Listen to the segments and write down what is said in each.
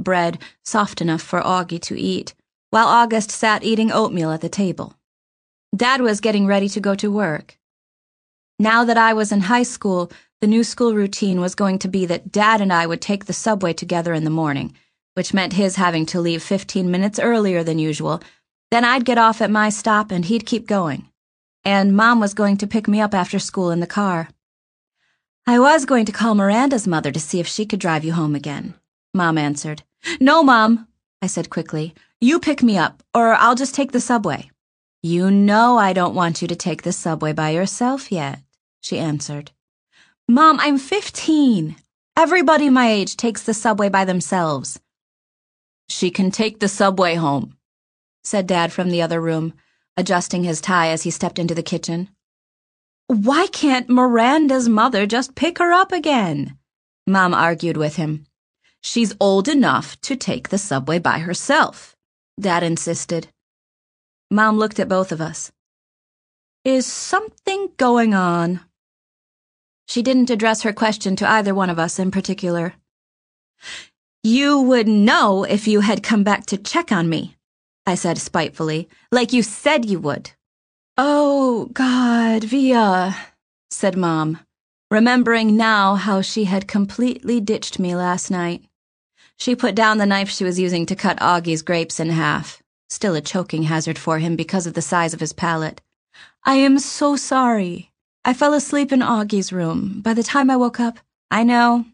white bread soft enough for Augie to eat, while August sat eating oatmeal at the table. Dad was getting ready to go to work. Now that I was in high school, the new school routine was going to be that Dad and I would take the subway together in the morning, which meant his having to leave 15 minutes earlier than usual. Then I'd get off at my stop and he'd keep going. And Mom was going to pick me up after school in the car. I was going to call Miranda's mother to see if she could drive you home again, Mom answered. No, Mom, I said quickly. You pick me up, or I'll just take the subway. You know I don't want you to take the subway by yourself yet, she answered. Mom, I'm 15. Everybody my age takes the subway by themselves. She can take the subway home, said Dad from the other room, adjusting his tie as he stepped into the kitchen. Why can't Miranda's mother just pick her up again? Mom argued with him. She's old enough to take the subway by herself, Dad insisted. Mom looked at both of us. Is something going on? She didn't address her question to either one of us in particular. You would know if you had come back to check on me, I said spitefully, like you said you would. Oh, God, Via, said Mom, remembering now how she had completely ditched me last night. She put down the knife she was using to cut Augie's grapes in half, still a choking hazard for him because of the size of his palate. I am so sorry. I fell asleep in Augie's room. By the time I woke up, I know.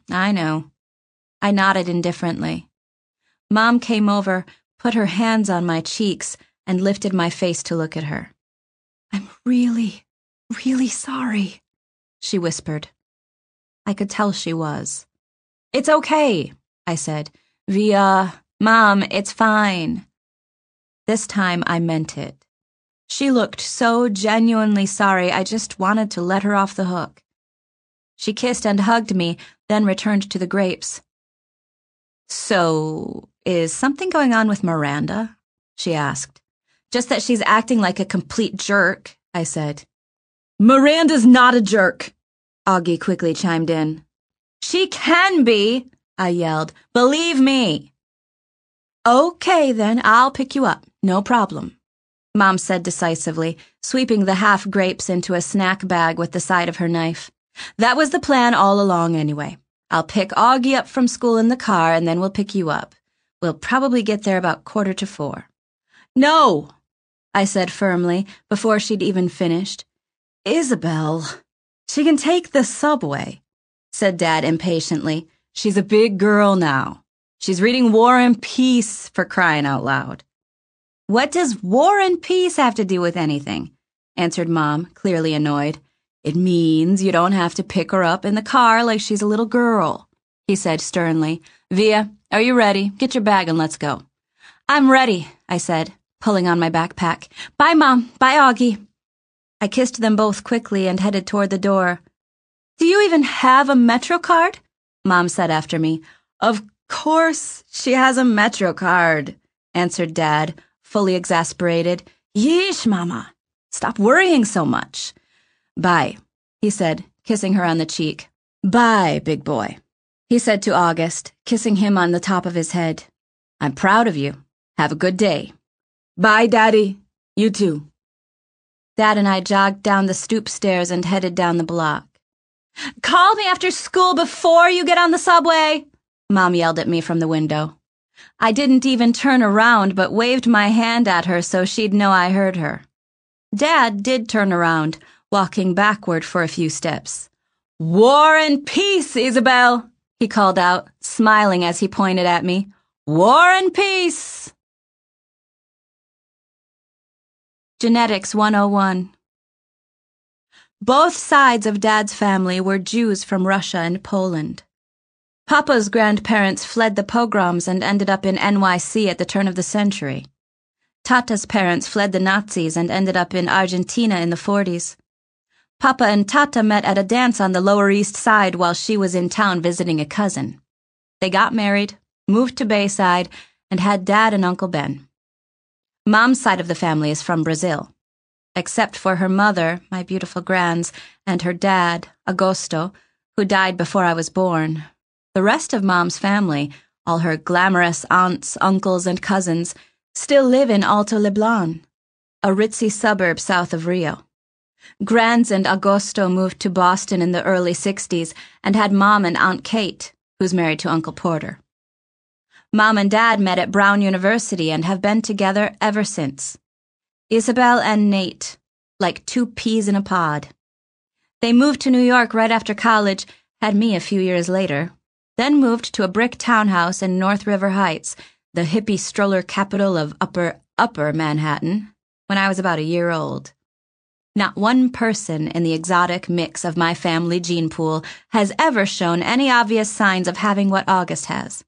I nodded indifferently. Mom came over, put her hands on my cheeks, and lifted my face to look at her. I'm really sorry, she whispered. I could tell she was. It's okay, I said. Mom, it's fine. This time I meant it. She looked so genuinely sorry I just wanted to let her off the hook. She kissed and hugged me, then returned to the grapes. So, is something going on with Miranda? She asked. Just that she's acting like a complete jerk, I said. Miranda's not a jerk, Augie quickly chimed in. She can be, I yelled. Believe me. Okay, then, I'll pick you up. No problem, Mom said decisively, sweeping the half grapes into a snack bag with the side of her knife. That was the plan all along anyway. I'll pick Augie up from school in the car and then we'll pick you up. We'll probably get there about 3:45. No, I said firmly before she'd even finished. Isabel, she can take the subway, said Dad impatiently. She's a big girl now. She's reading War and Peace, for crying out loud. What does War and Peace have to do with anything? Answered Mom, clearly annoyed. It means you don't have to pick her up in the car like she's a little girl, he said sternly. Via, are you ready? Get your bag and let's go. I'm ready, I said, pulling on my backpack. Bye, Mom. Bye, Augie. I kissed them both quickly and headed toward the door. Do you even have a Metro card? Mom said after me. Of course she has a Metro card, answered Dad, fully exasperated. Yeesh, Mama. Stop worrying so much. Bye, he said, kissing her on the cheek. Bye, big boy, he said to August, kissing him on the top of his head. I'm proud of you. Have a good day. Bye, Daddy. You too. Dad and I jogged down the stoop stairs and headed down the block. Call me after school before you get on the subway, Mom yelled at me from the window. I didn't even turn around but waved my hand at her so she'd know I heard her. Dad did turn around, walking backward for a few steps. War and Peace, Isabel, he called out, smiling as he pointed at me. War and Peace. Genetics 101. Both sides of Dad's family were Jews from Russia and Poland. Papa's grandparents fled the pogroms and ended up in NYC at the turn of the century. Tata's parents fled the Nazis and ended up in Argentina in the 40s. Papa and Tata met at a dance on the Lower East Side while she was in town visiting a cousin. They got married, moved to Bayside, and had Dad and Uncle Ben. Mom's side of the family is from Brazil. Except for her mother, my beautiful grands, and her dad, Agosto, who died before I was born. The rest of Mom's family, All her glamorous aunts, uncles, and cousins still live in Alto Leblon, a ritzy suburb south of Rio. Grands and Agosto moved to Boston in the early 60s and had Mom and Aunt Kate, who's married to Uncle Porter. Mom and Dad met at Brown University and have been together ever since. Isabel and Nate, like two peas in a pod. They moved to New York right after college, had me a few years later, then moved to a brick townhouse in North River Heights, the hippie stroller capital of upper Manhattan, when I was about a year old. Not one person in the exotic mix of my family gene pool has ever shown any obvious signs of having what August has.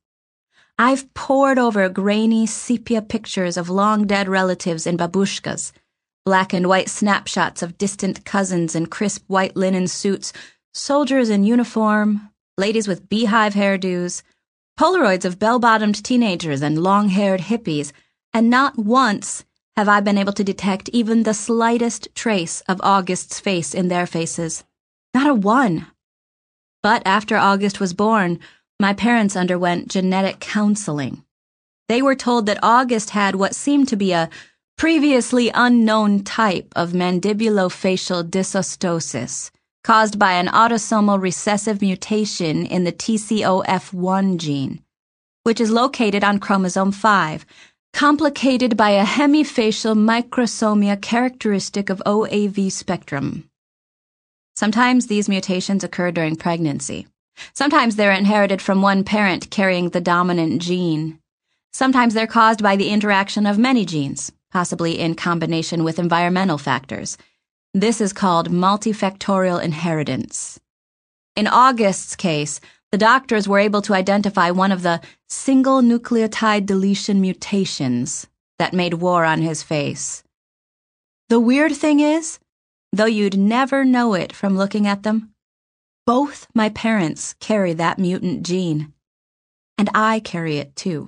I've pored over grainy sepia pictures of long-dead relatives in babushkas, black and white snapshots of distant cousins in crisp white linen suits, soldiers in uniform, ladies with beehive hairdos, Polaroids of bell-bottomed teenagers and long-haired hippies, and not once have I been able to detect even the slightest trace of August's face in their faces. Not a one. But after August was born, my parents underwent genetic counseling. They were told that August had what seemed to be a previously unknown type of mandibulofacial dysostosis, caused by an autosomal recessive mutation in the TCOF1 gene, which is located on chromosome 5, complicated by a hemifacial microsomia characteristic of OAV spectrum. Sometimes these mutations occur during pregnancy. Sometimes they're inherited from one parent carrying the dominant gene. Sometimes they're caused by the interaction of many genes, possibly in combination with environmental factors. This is called multifactorial inheritance. In August's case, the doctors were able to identify one of the single nucleotide deletion mutations that made war on his face. The weird thing is, though you'd never know it from looking at them, both my parents carry that mutant gene, and I carry it too.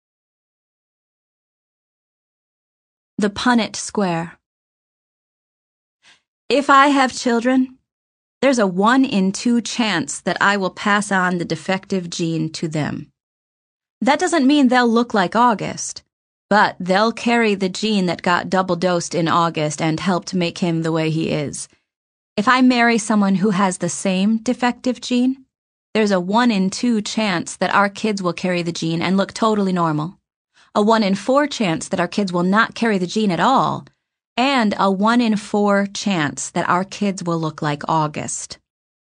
The Punnett Square. If I have children, there's a 1 in 2 chance that I will pass on the defective gene to them. That doesn't mean they'll look like August, but they'll carry the gene that got double-dosed in August and helped make him the way he is. If I marry someone who has the same defective gene, there's a 1 in 2 chance that our kids will carry the gene and look totally normal, a 1 in 4 chance that our kids will not carry the gene at all, and a 1 in 4 chance that our kids will look like August.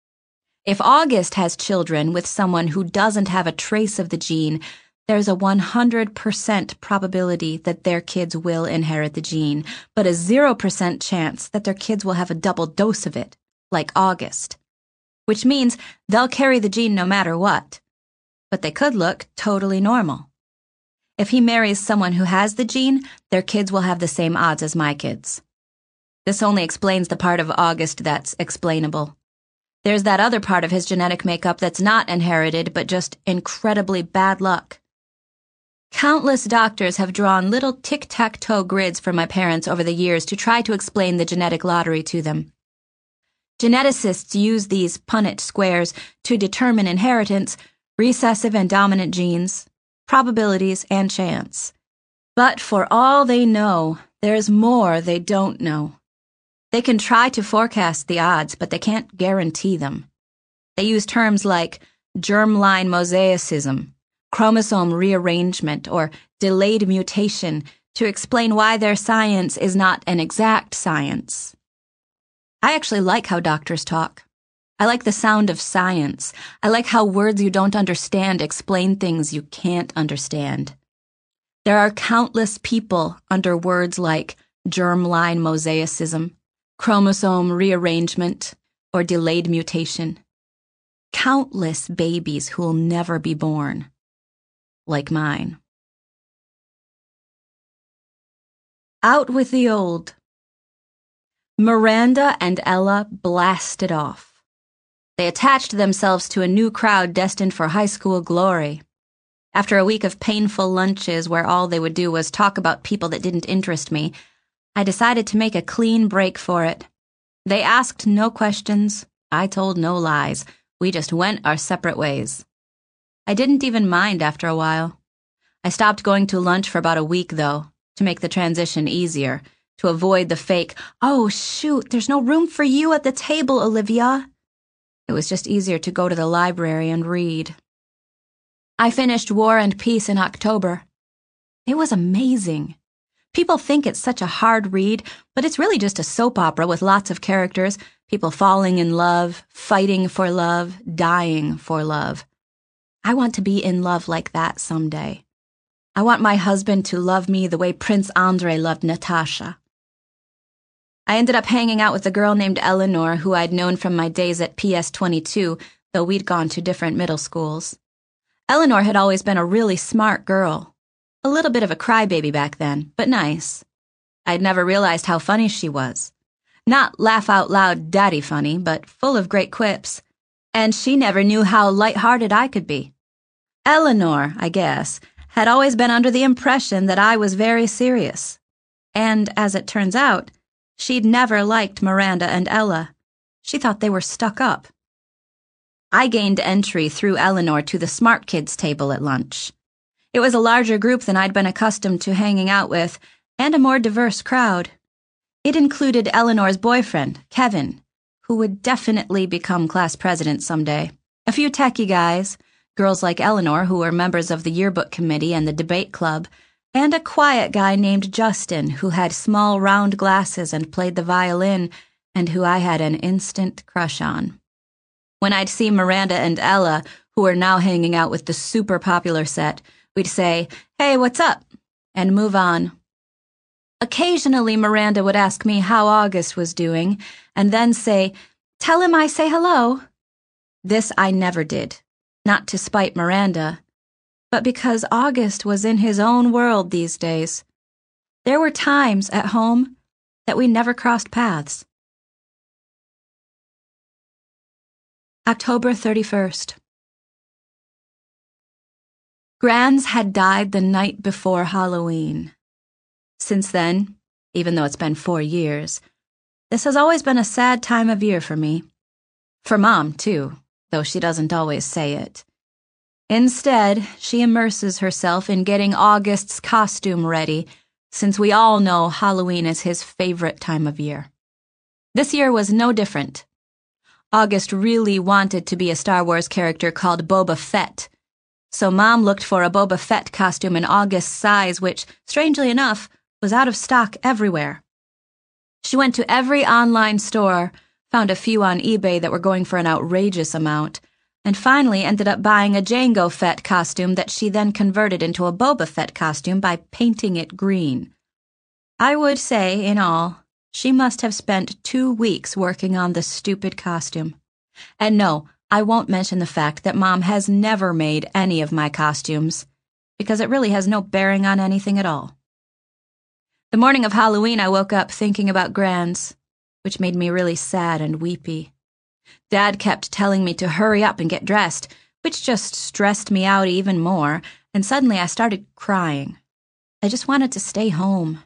If August has children with someone who doesn't have a trace of the gene, there's a 100% probability that their kids will inherit the gene, but a 0% chance that their kids will have a double dose of it, like August. Which means they'll carry the gene no matter what, but they could look totally normal. If he marries someone who has the gene, their kids will have the same odds as my kids. This only explains the part of August that's explainable. There's that other part of his genetic makeup that's not inherited, but just incredibly bad luck. Countless doctors have drawn little tic-tac-toe grids for my parents over the years to try to explain the genetic lottery to them. Geneticists use these Punnett squares to determine inheritance, recessive and dominant genes, probabilities, and chance. But for all they know, there's more they don't know. They can try to forecast the odds, but they can't guarantee them. They use terms like germline mosaicism, chromosome rearrangement, or delayed mutation to explain why their science is not an exact science. I actually like how doctors talk. I like the sound of science. I like how words you don't understand explain things you can't understand. There are countless people under words like germline mosaicism, chromosome rearrangement, or delayed mutation. Countless babies who'll never be born. Like mine. Out with the old. Miranda and Ella blasted off. They attached themselves to a new crowd destined for high school glory. After a week of painful lunches where all they would do was talk about people that didn't interest me, I decided to make a clean break for it. They asked no questions. I told no lies. We just went our separate ways. I didn't even mind after a while. I stopped going to lunch for about a week, though, to make the transition easier, to avoid the fake, "Oh, shoot, there's no room for you at the table, Olivia." It was just easier to go to the library and read. I finished War and Peace in October. It was amazing. People think it's such a hard read, but it's really just a soap opera with lots of characters, people falling in love, fighting for love, dying for love. I want to be in love like that someday. I want my husband to love me the way Prince Andrei loved Natasha. I ended up hanging out with a girl named Eleanor who I'd known from my days at PS22, though we'd gone to different middle schools. Eleanor had always been a really smart girl. A little bit of a crybaby back then, but nice. I'd never realized how funny she was. Not laugh-out-loud daddy funny, but full of great quips. And she never knew how light-hearted I could be. Eleanor, I guess, had always been under the impression that I was very serious. And, as it turns out, she'd never liked Miranda and Ella. She thought they were stuck up. I gained entry through Eleanor to the smart kids table at lunch. It was a larger group than I'd been accustomed to hanging out with, and a more diverse crowd. It included Eleanor's boyfriend, Kevin, who would definitely become class president someday, a few techie guys, girls like Eleanor who were members of the yearbook committee and the debate club, and a quiet guy named Justin who had small round glasses and played the violin, and who I had an instant crush on. When I'd see Miranda and Ella, who were now hanging out with the super popular set, we'd say, "Hey, what's up?" and move on. Occasionally, Miranda would ask me how August was doing, and then say, "Tell him I say hello." This I never did, not to spite Miranda, but because August was in his own world these days. There were times at home that we never crossed paths. October 31st. Granz had died the night before Halloween. Since then, even though it's been 4 years, this has always been a sad time of year for me. For Mom, too, though she doesn't always say it. Instead, she immerses herself in getting August's costume ready, since we all know Halloween is his favorite time of year. This year was no different. August really wanted to be a Star Wars character called Boba Fett, so Mom looked for a Boba Fett costume in August's size, which, strangely enough, was out of stock everywhere. She went to every online store, found a few on eBay that were going for an outrageous amount, and finally ended up buying a Jango Fett costume that she then converted into a Boba Fett costume by painting it green. I would say, in all, she must have spent 2 weeks working on the stupid costume. And no, I won't mention the fact that Mom has never made any of my costumes, because it really has no bearing on anything at all. The morning of Halloween, I woke up thinking about Granz, which made me really sad and weepy. Dad kept telling me to hurry up and get dressed, which just stressed me out even more, and suddenly I started crying. I just wanted to stay home.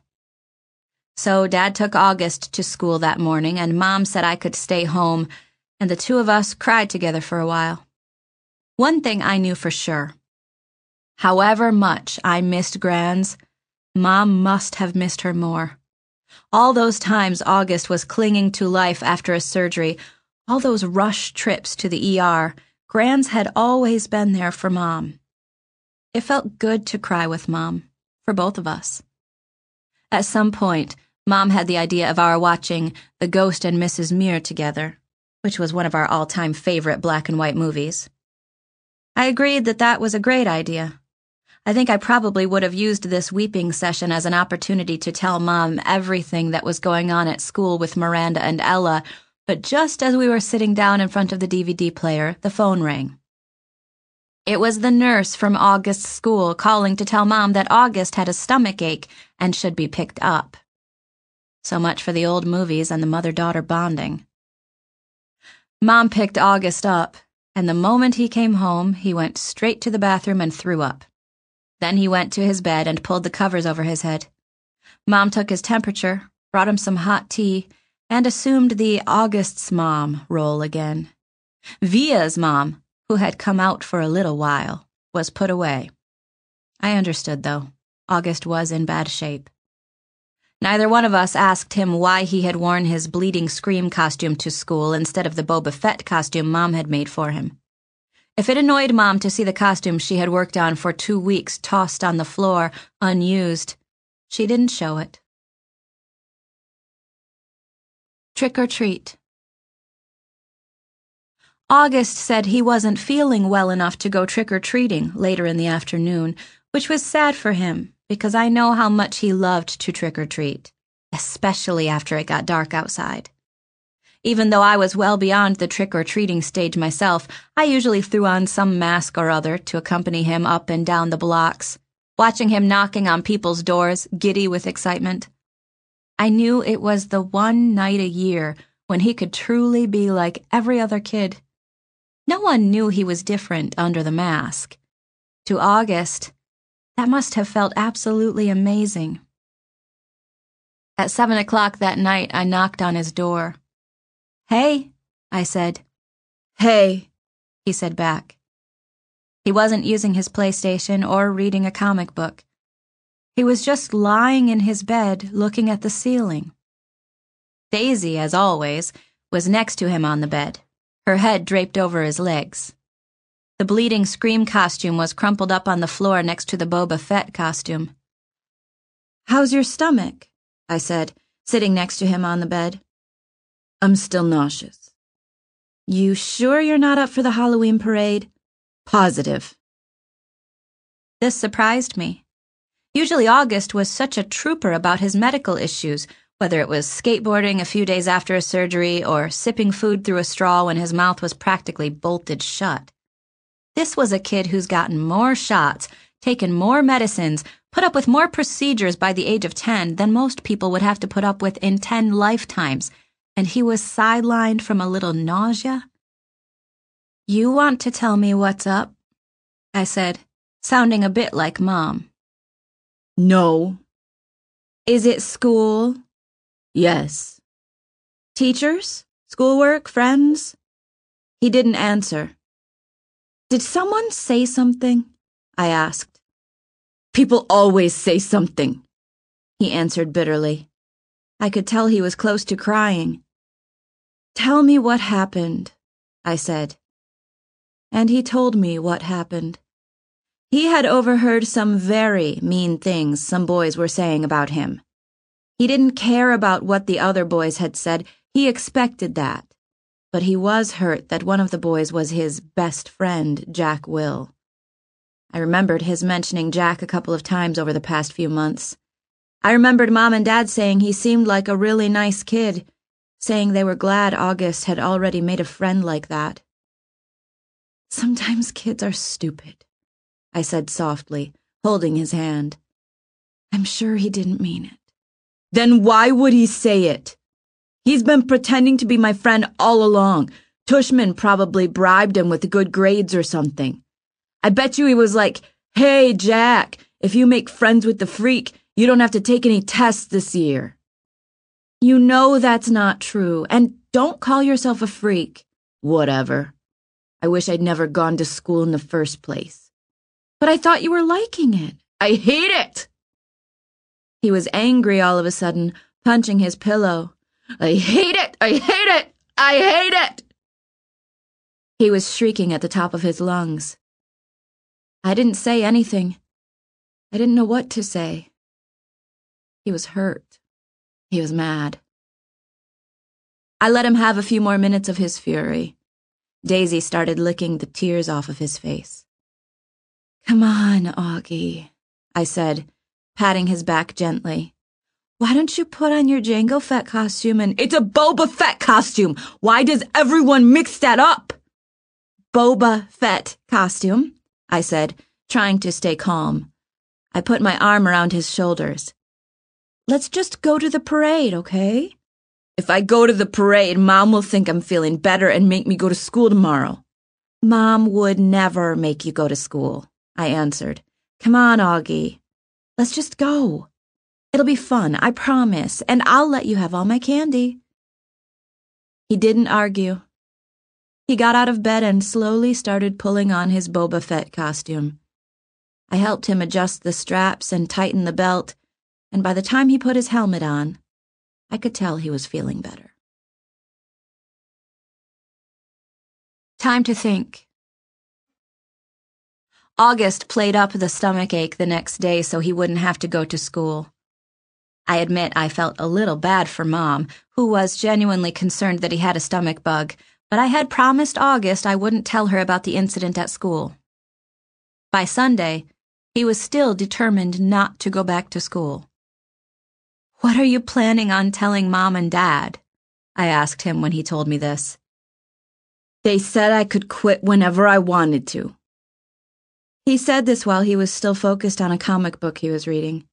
So Dad took August to school that morning, and Mom said I could stay home, and the two of us cried together for a while. One thing I knew for sure. However much I missed Granz, Mom must have missed her more. All those times August was clinging to life after a surgery, all those rush trips to the ER, Granz had always been there for Mom. It felt good to cry with Mom, for both of us. At some point, Mom had the idea of our watching The Ghost and Mrs. Muir together, which was one of our all-time favorite black and white movies. I agreed that that was a great idea. I think I probably would have used this weeping session as an opportunity to tell Mom everything that was going on at school with Miranda and Ella, but just as we were sitting down in front of the DVD player, the phone rang. It was the nurse from August's school calling to tell Mom that August had a stomachache and should be picked up. So much for the old movies and the mother-daughter bonding. Mom picked August up, and the moment he came home, he went straight to the bathroom and threw up. Then he went to his bed and pulled the covers over his head. Mom took his temperature, brought him some hot tea, and assumed the August's mom role again. Via's mom, who had come out for a little while. was put away. I understood, though. August was in bad shape. Neither one of us asked him why he had worn his bleeding scream costume to school instead of the Boba Fett costume Mom had made for him. If it annoyed Mom to see the costume she had worked on for 2 weeks tossed on the floor, unused, she didn't show it. Trick or treat. August said he wasn't feeling well enough to go trick-or-treating later in the afternoon, which was sad for him because I know how much he loved to trick-or-treat, especially after it got dark outside. Even though I was well beyond the trick-or-treating stage myself, I usually threw on some mask or other to accompany him up and down the blocks, watching him knocking on people's doors, giddy with excitement. I knew it was the one night a year when he could truly be like every other kid. No one knew he was different under the mask. To August, that must have felt absolutely amazing. At 7 o'clock that night, I knocked on his door. "Hey," I said. "Hey," he said back. He wasn't using his PlayStation or reading a comic book. He was just lying in his bed looking at the ceiling. Daisy, as always, was next to him on the bed, her head draped over his legs. The bleeding scream costume was crumpled up on the floor next to the Boba Fett costume. "How's your stomach?" I said, sitting next to him on the bed. "I'm still nauseous." "You sure you're not up for the Halloween parade?" "Positive." This surprised me. Usually August was such a trooper about his medical issues, whether it was skateboarding a few days after a surgery or sipping food through a straw when his mouth was practically bolted shut. This was a kid who's gotten more shots, taken more medicines, put up with more procedures by the age of 10 than most people would have to put up with in 10 lifetimes, and he was sidelined from a little nausea? "You want to tell me what's up?" I said, sounding a bit like Mom. "No." "Is it school?" "Yes." "Teachers? Schoolwork? Friends?" He didn't answer. "Did someone say something?" I asked. "People always say something," he answered bitterly. I could tell he was close to crying. "Tell me what happened," I said. And he told me what happened. He had overheard some very mean things some boys were saying about him. He didn't care about what the other boys had said. He expected that. But he was hurt that one of the boys was his best friend, Jack Will. I remembered his mentioning Jack a couple of times over the past few months. I remembered Mom and Dad saying he seemed like a really nice kid, saying they were glad August had already made a friend like that. "Sometimes kids are stupid," I said softly, holding his hand. "I'm sure he didn't mean it." "Then why would he say it? He's been pretending to be my friend all along. Tushman probably bribed him with good grades or something. I bet you he was like, 'Hey, Jack, if you make friends with the freak, you don't have to take any tests this year.' You know that's not true, and don't call yourself a freak." "Whatever. I wish I'd never gone to school in the first place." "But I thought you were liking it." "I hate it!" He was angry all of a sudden, punching his pillow. "I hate it! I hate it! I hate it!" He was shrieking at the top of his lungs. I didn't say anything. I didn't know what to say. He was hurt. He was mad. I let him have a few more minutes of his fury. Daisy started licking the tears off of his face. "Come on, Augie," I said, patting his back gently. "Why don't you put on your Jango Fett costume and—" "It's a Boba Fett costume! Why does everyone mix that up?" "Boba Fett costume," I said, trying to stay calm. I put my arm around his shoulders. "Let's just go to the parade, okay?" "If I go to the parade, Mom will think I'm feeling better and make me go to school tomorrow." "Mom would never make you go to school," I answered. "Come on, Augie. Let's just go. It'll be fun, I promise, and I'll let you have all my candy." He didn't argue. He got out of bed and slowly started pulling on his Boba Fett costume. I helped him adjust the straps and tighten the belt, and by the time he put his helmet on, I could tell he was feeling better. Time to think. August played up the stomachache the next day so he wouldn't have to go to school. I admit I felt a little bad for Mom, who was genuinely concerned that he had a stomach bug, but I had promised August I wouldn't tell her about the incident at school. By Sunday, he was still determined not to go back to school. "What are you planning on telling Mom and Dad?" I asked him when he told me this. "They said I could quit whenever I wanted to." He said this while he was still focused on a comic book he was reading.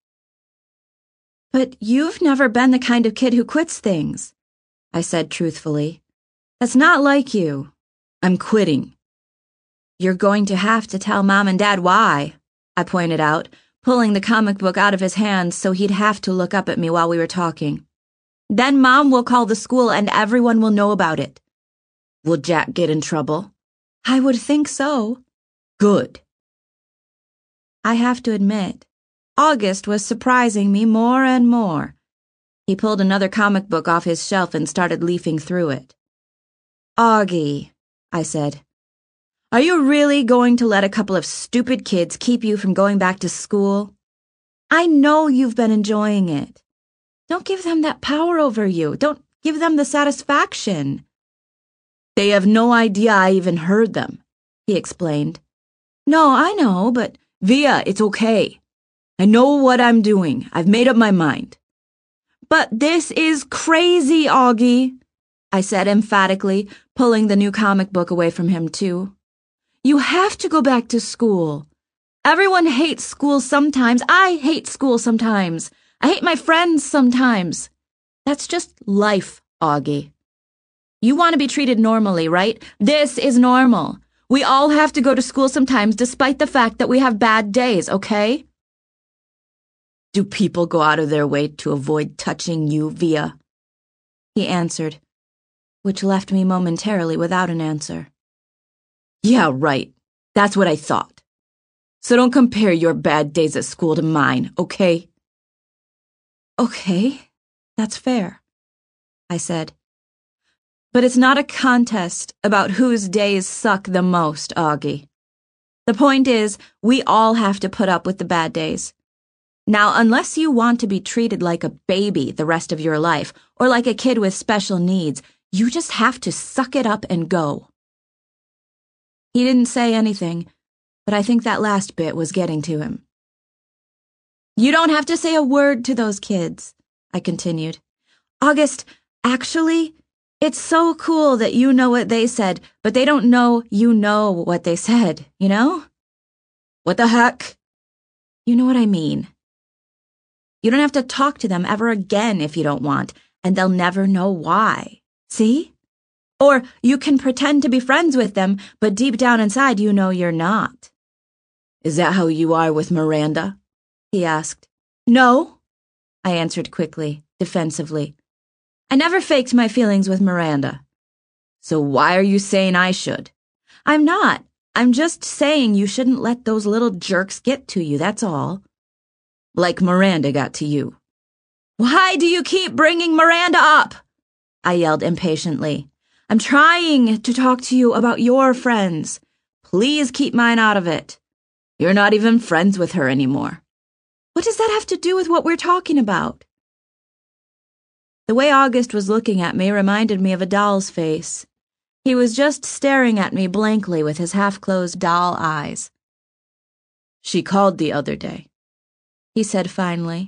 "But you've never been the kind of kid who quits things," I said truthfully. "That's not like you." "I'm quitting." "You're going to have to tell Mom and Dad why," I pointed out, pulling the comic book out of his hands so he'd have to look up at me while we were talking. "Then Mom will call the school and everyone will know about it." "Will Jack get in trouble?" "I would think so." "Good." I have to admit, August was surprising me more and more. He pulled another comic book off his shelf and started leafing through it. "Augie," I said, "are you really going to let a couple of stupid kids keep you from going back to school? I know you've been enjoying it. Don't give them that power over you. Don't give them the satisfaction." "They have no idea I even heard them," he explained. "No, I know, but Via, it's okay. I know what I'm doing. I've made up my mind." "But this is crazy, Augie," I said emphatically, pulling the new comic book away from him too. "You have to go back to school. Everyone hates school sometimes. I hate school sometimes. I hate my friends sometimes. That's just life, Augie. You want to be treated normally, right? This is normal. We all have to go to school sometimes despite the fact that we have bad days, okay?" "Do people go out of their way to avoid touching you, Via?" he answered, which left me momentarily without an answer. "Yeah, right. That's what I thought. So don't compare your bad days at school to mine, okay?" "Okay, that's fair," I said. "But it's not a contest about whose days suck the most, Augie. The point is, we all have to put up with the bad days. Now, unless you want to be treated like a baby the rest of your life, or like a kid with special needs, you just have to suck it up and go." He didn't say anything, but I think that last bit was getting to him. "You don't have to say a word to those kids," I continued. "August, actually, it's so cool that you know what they said, but they don't know you know what they said, you know?" "What the heck?" "You know what I mean. You don't have to talk to them ever again if you don't want, and they'll never know why. See? Or you can pretend to be friends with them, but deep down inside you know you're not." "Is that how you are with Miranda?" he asked. "No," I answered quickly, defensively. "I never faked my feelings with Miranda." "So why are you saying I should?" "I'm not. I'm just saying you shouldn't let those little jerks get to you, that's all." "Like Miranda got to you." "Why do you keep bringing Miranda up?" I yelled impatiently. "I'm trying to talk to you about your friends. Please keep mine out of it." "You're not even friends with her anymore." "What does that have to do with what we're talking about?" The way August was looking at me reminded me of a doll's face. He was just staring at me blankly with his half-closed doll eyes. "She called the other day," he said finally.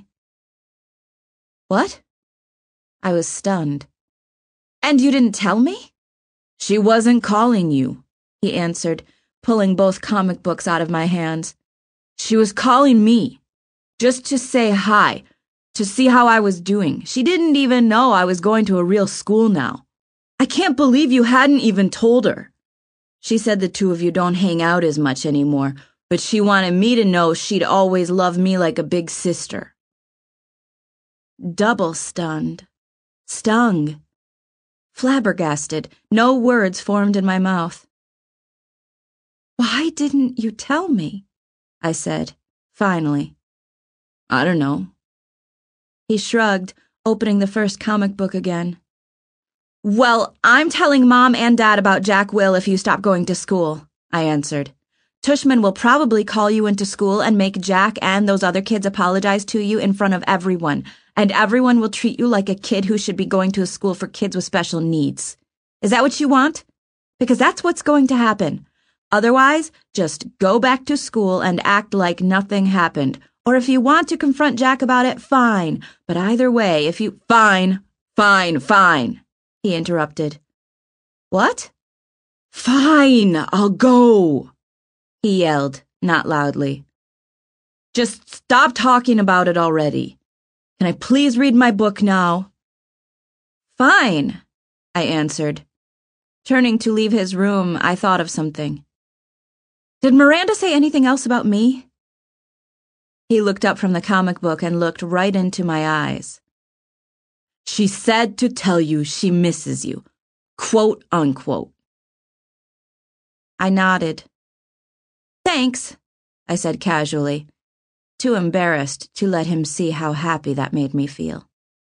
"What?" I was stunned. "And you didn't tell me?" "She wasn't calling you," he answered, pulling both comic books out of my hands. "She was calling me, just to say hi, to see how I was doing. She didn't even know I was going to a real school now. I can't believe you hadn't even told her. She said the two of you don't hang out as much anymore, but she wanted me to know she'd always love me like a big sister." Double stunned. Stung. Flabbergasted. No words formed in my mouth. "Why didn't you tell me?" I said, finally. I don't know. He shrugged, opening the first comic book again. Well, I'm telling Mom and Dad about Jack Will if you stop going to school, I answered. Tushman will probably call you into school and make Jack and those other kids apologize to you in front of everyone, and everyone will treat you like a kid who should be going to a school for kids with special needs. Is that what you want? Because that's what's going to happen. Otherwise, just go back to school and act like nothing happened. Or if you want to confront Jack about it, fine. But either way, if you— Fine, he interrupted. What? Fine, I'll go, he yelled, not loudly. Just stop talking about it already. Can I please read my book now? Fine, I answered. Turning to leave his room, I thought of something. Did Miranda say anything else about me? He looked up from the comic book and looked right into my eyes. She said to tell you she misses you, quote unquote. I nodded. Thanks, I said casually, too embarrassed to let him see how happy that made me feel.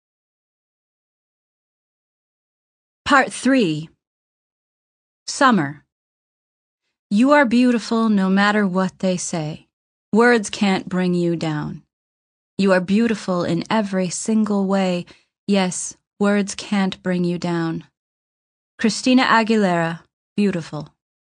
Part 3. Summer. You are beautiful no matter what they say. Words can't bring you down. You are beautiful in every single way. Yes, words can't bring you down. Christina Aguilera, Beautiful.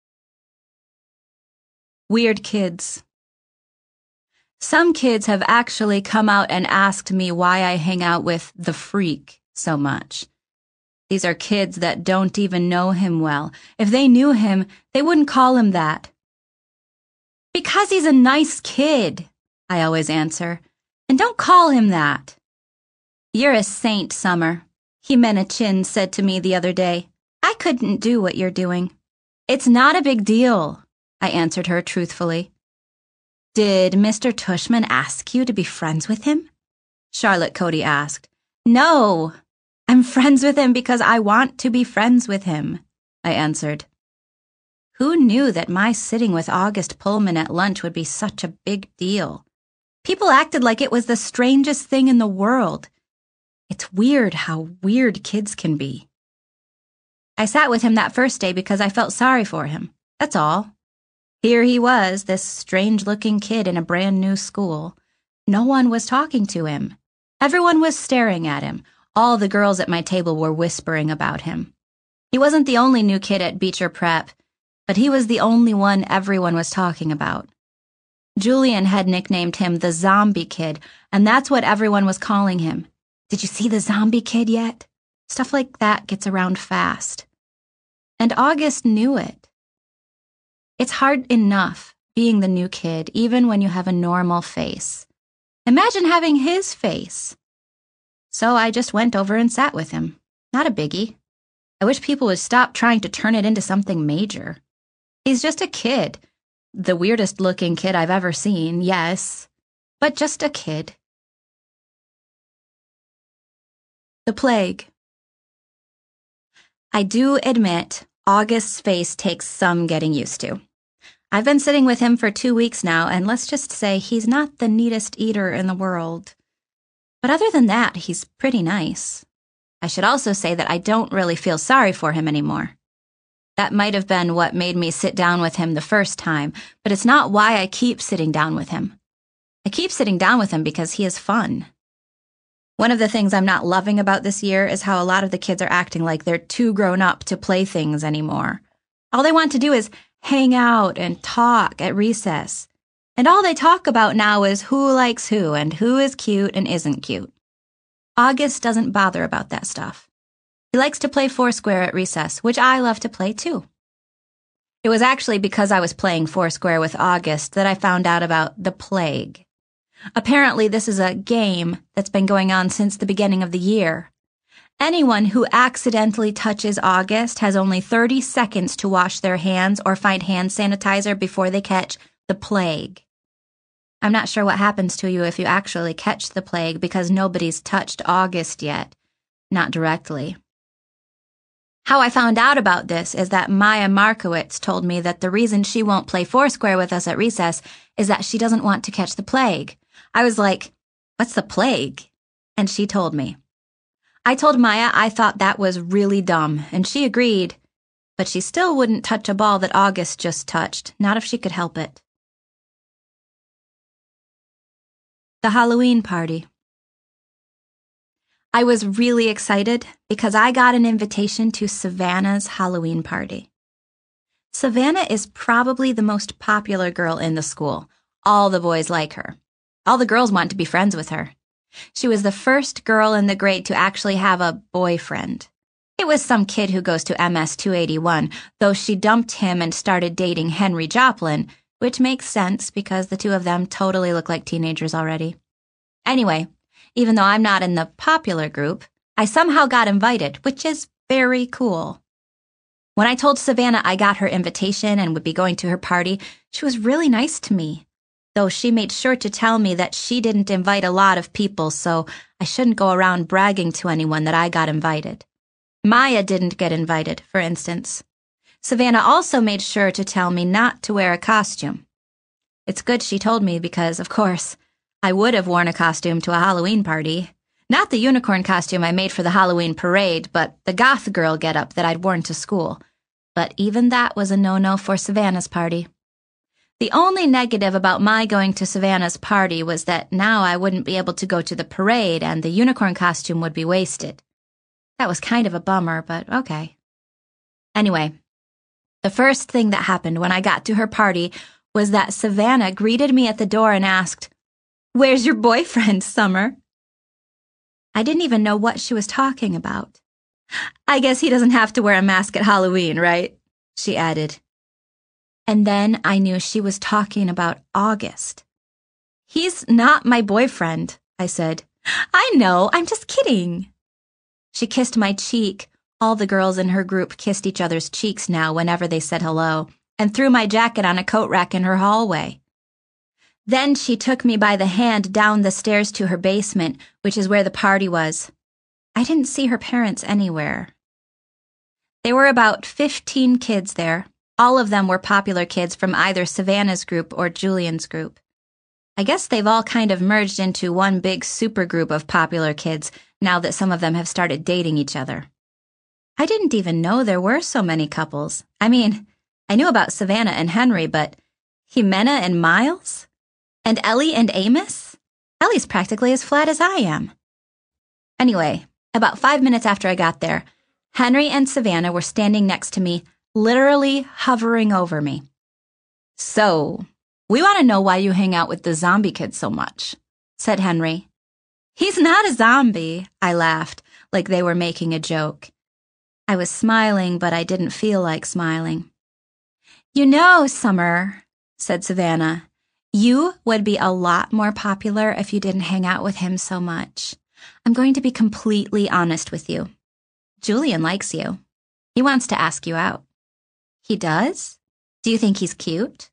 Weird kids. Some kids have actually come out and asked me why I hang out with the freak so much. These are kids that don't even know him well. If they knew him, they wouldn't call him that. Because he's a nice kid, I always answer, and don't call him that. You're a saint, Summer, Jimena Chin said to me the other day. I couldn't do what you're doing. It's not a big deal, I answered her truthfully. Did Mr. Tushman ask you to be friends with him? Charlotte Cody asked. No, I'm friends with him because I want to be friends with him, I answered. Who knew that my sitting with August Pullman at lunch would be such a big deal? People acted like it was the strangest thing in the world. It's weird how weird kids can be. I sat with him that first day because I felt sorry for him. That's all. Here he was, this strange-looking kid in a brand-new school. No one was talking to him. Everyone was staring at him. All the girls at my table were whispering about him. He wasn't the only new kid at Beecher Prep, but he was the only one everyone was talking about. Julian had nicknamed him the Zombie Kid, and that's what everyone was calling him. Did you see the Zombie Kid yet? Stuff like that gets around fast. And August knew it. It's hard enough being the new kid, even when you have a normal face. Imagine having his face. So I just went over and sat with him. Not a biggie. I wish people would stop trying to turn it into something major. He's just a kid. The weirdest looking kid I've ever seen, yes. But just a kid. The plague. I do admit, August's face takes some getting used to. I've been sitting with him for 2 weeks now, and let's just say he's not the neatest eater in the world. But other than that, he's pretty nice. I should also say that I don't really feel sorry for him anymore. That might have been what made me sit down with him the first time, but it's not why I keep sitting down with him. I keep sitting down with him because he is fun. One of the things I'm not loving about this year is how a lot of the kids are acting like they're too grown up to play things anymore. All they want to do is hang out and talk at recess. And all they talk about now is who likes who and who is cute and isn't cute. August doesn't bother about that stuff. He likes to play Foursquare at recess, which I love to play too. It was actually because I was playing Foursquare with August that I found out about the plague. Apparently, this is a game that's been going on since the beginning of the year. Anyone who accidentally touches August has only 30 seconds to wash their hands or find hand sanitizer before they catch the plague. I'm not sure what happens to you if you actually catch the plague because nobody's touched August yet. Not directly. How I found out about this is that Maya Markowitz told me that the reason she won't play Foursquare with us at recess is that she doesn't want to catch the plague. I was like, "What's the plague?" And she told me. I told Maya I thought that was really dumb, and she agreed. But she still wouldn't touch a ball that August just touched, not if she could help it. The Halloween party. I was really excited because I got an invitation to Savannah's Halloween party. Savannah is probably the most popular girl in the school. All the boys like her. All the girls want to be friends with her. She was the first girl in the grade to actually have a boyfriend. It was some kid who goes to MS 281, though she dumped him and started dating Henry Joplin, which makes sense because the two of them totally look like teenagers already. Anyway, even though I'm not in the popular group, I somehow got invited, which is very cool. When I told Savannah I got her invitation and would be going to her party, she was really nice to me, though she made sure to tell me that she didn't invite a lot of people, so I shouldn't go around bragging to anyone that I got invited. Maya didn't get invited, for instance. Savannah also made sure to tell me not to wear a costume. It's good she told me because, of course, I would have worn a costume to a Halloween party. Not the unicorn costume I made for the Halloween parade, but the goth girl getup that I'd worn to school. But even that was a no-no for Savannah's party. The only negative about my going to Savannah's party was that now I wouldn't be able to go to the parade and the unicorn costume would be wasted. That was kind of a bummer, but okay. Anyway, the first thing that happened when I got to her party was that Savannah greeted me at the door and asked, "Where's your boyfriend, Summer?" I didn't even know what she was talking about. "I guess he doesn't have to wear a mask at Halloween, right?" she added. And then I knew she was talking about August. "He's not my boyfriend," I said. "I know, I'm just kidding." She kissed my cheek. All the girls in her group kissed each other's cheeks now whenever they said hello, and threw my jacket on a coat rack in her hallway. Then she took me by the hand down the stairs to her basement, which is where the party was. I didn't see her parents anywhere. There were about 15 kids there. All of them were popular kids from either Savannah's group or Julian's group. I guess they've all kind of merged into one big supergroup of popular kids now that some of them have started dating each other. I didn't even know there were so many couples. I mean, I knew about Savannah and Henry, but Jimena and Miles? And Ellie and Amos? Ellie's practically as flat as I am. Anyway, about 5 minutes after I got there, Henry and Savannah were standing next to me, literally hovering over me. "So, we want to know why you hang out with the zombie kids so much," said Henry. "He's not a zombie," I laughed, like they were making a joke. I was smiling, but I didn't feel like smiling. "You know, Summer," said Savannah, "you would be a lot more popular if you didn't hang out with him so much. I'm going to be completely honest with you. Julian likes you. He wants to ask you out." "He does? Do you think he's cute?"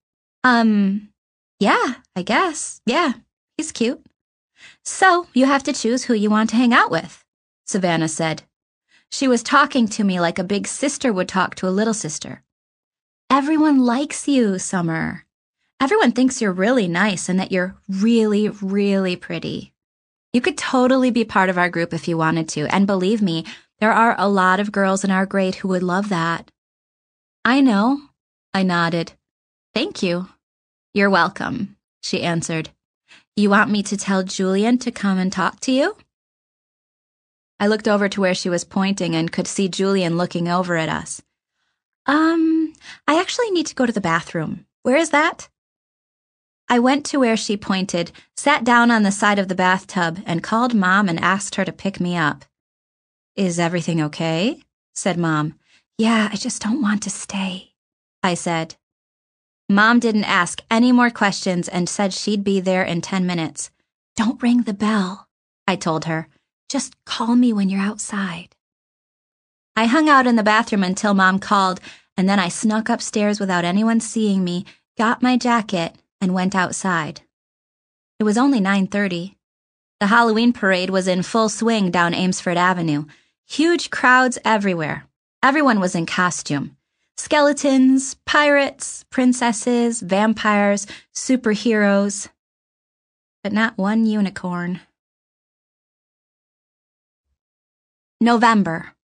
Yeah, I guess. Yeah, he's cute." "So you have to choose who you want to hang out with," Savannah said. She was talking to me like a big sister would talk to a little sister. "Everyone likes you, Summer. Everyone thinks you're really nice and that you're really, really pretty. You could totally be part of our group if you wanted to, and believe me, there are a lot of girls in our grade who would love that." "I know," I nodded. "Thank you." "You're welcome," she answered. "You want me to tell Julian to come and talk to you?" I looked over to where she was pointing and could see Julian looking over at us. I actually need to go to the bathroom. Where is that?" I went to where she pointed, sat down on the side of the bathtub, and called Mom and asked her to pick me up. "Is everything okay?" said Mom. "Yeah, I just don't want to stay," I said. Mom didn't ask any more questions and said she'd be there in 10 minutes. "Don't ring the bell," I told her. "Just call me when you're outside." I hung out in the bathroom until Mom called, and then I snuck upstairs without anyone seeing me, got my jacket, and went outside. It was only 9:30. The Halloween parade was in full swing down Amesfort Avenue. Huge crowds everywhere. Everyone was in costume. Skeletons, pirates, princesses, vampires, superheroes. But not one unicorn. November.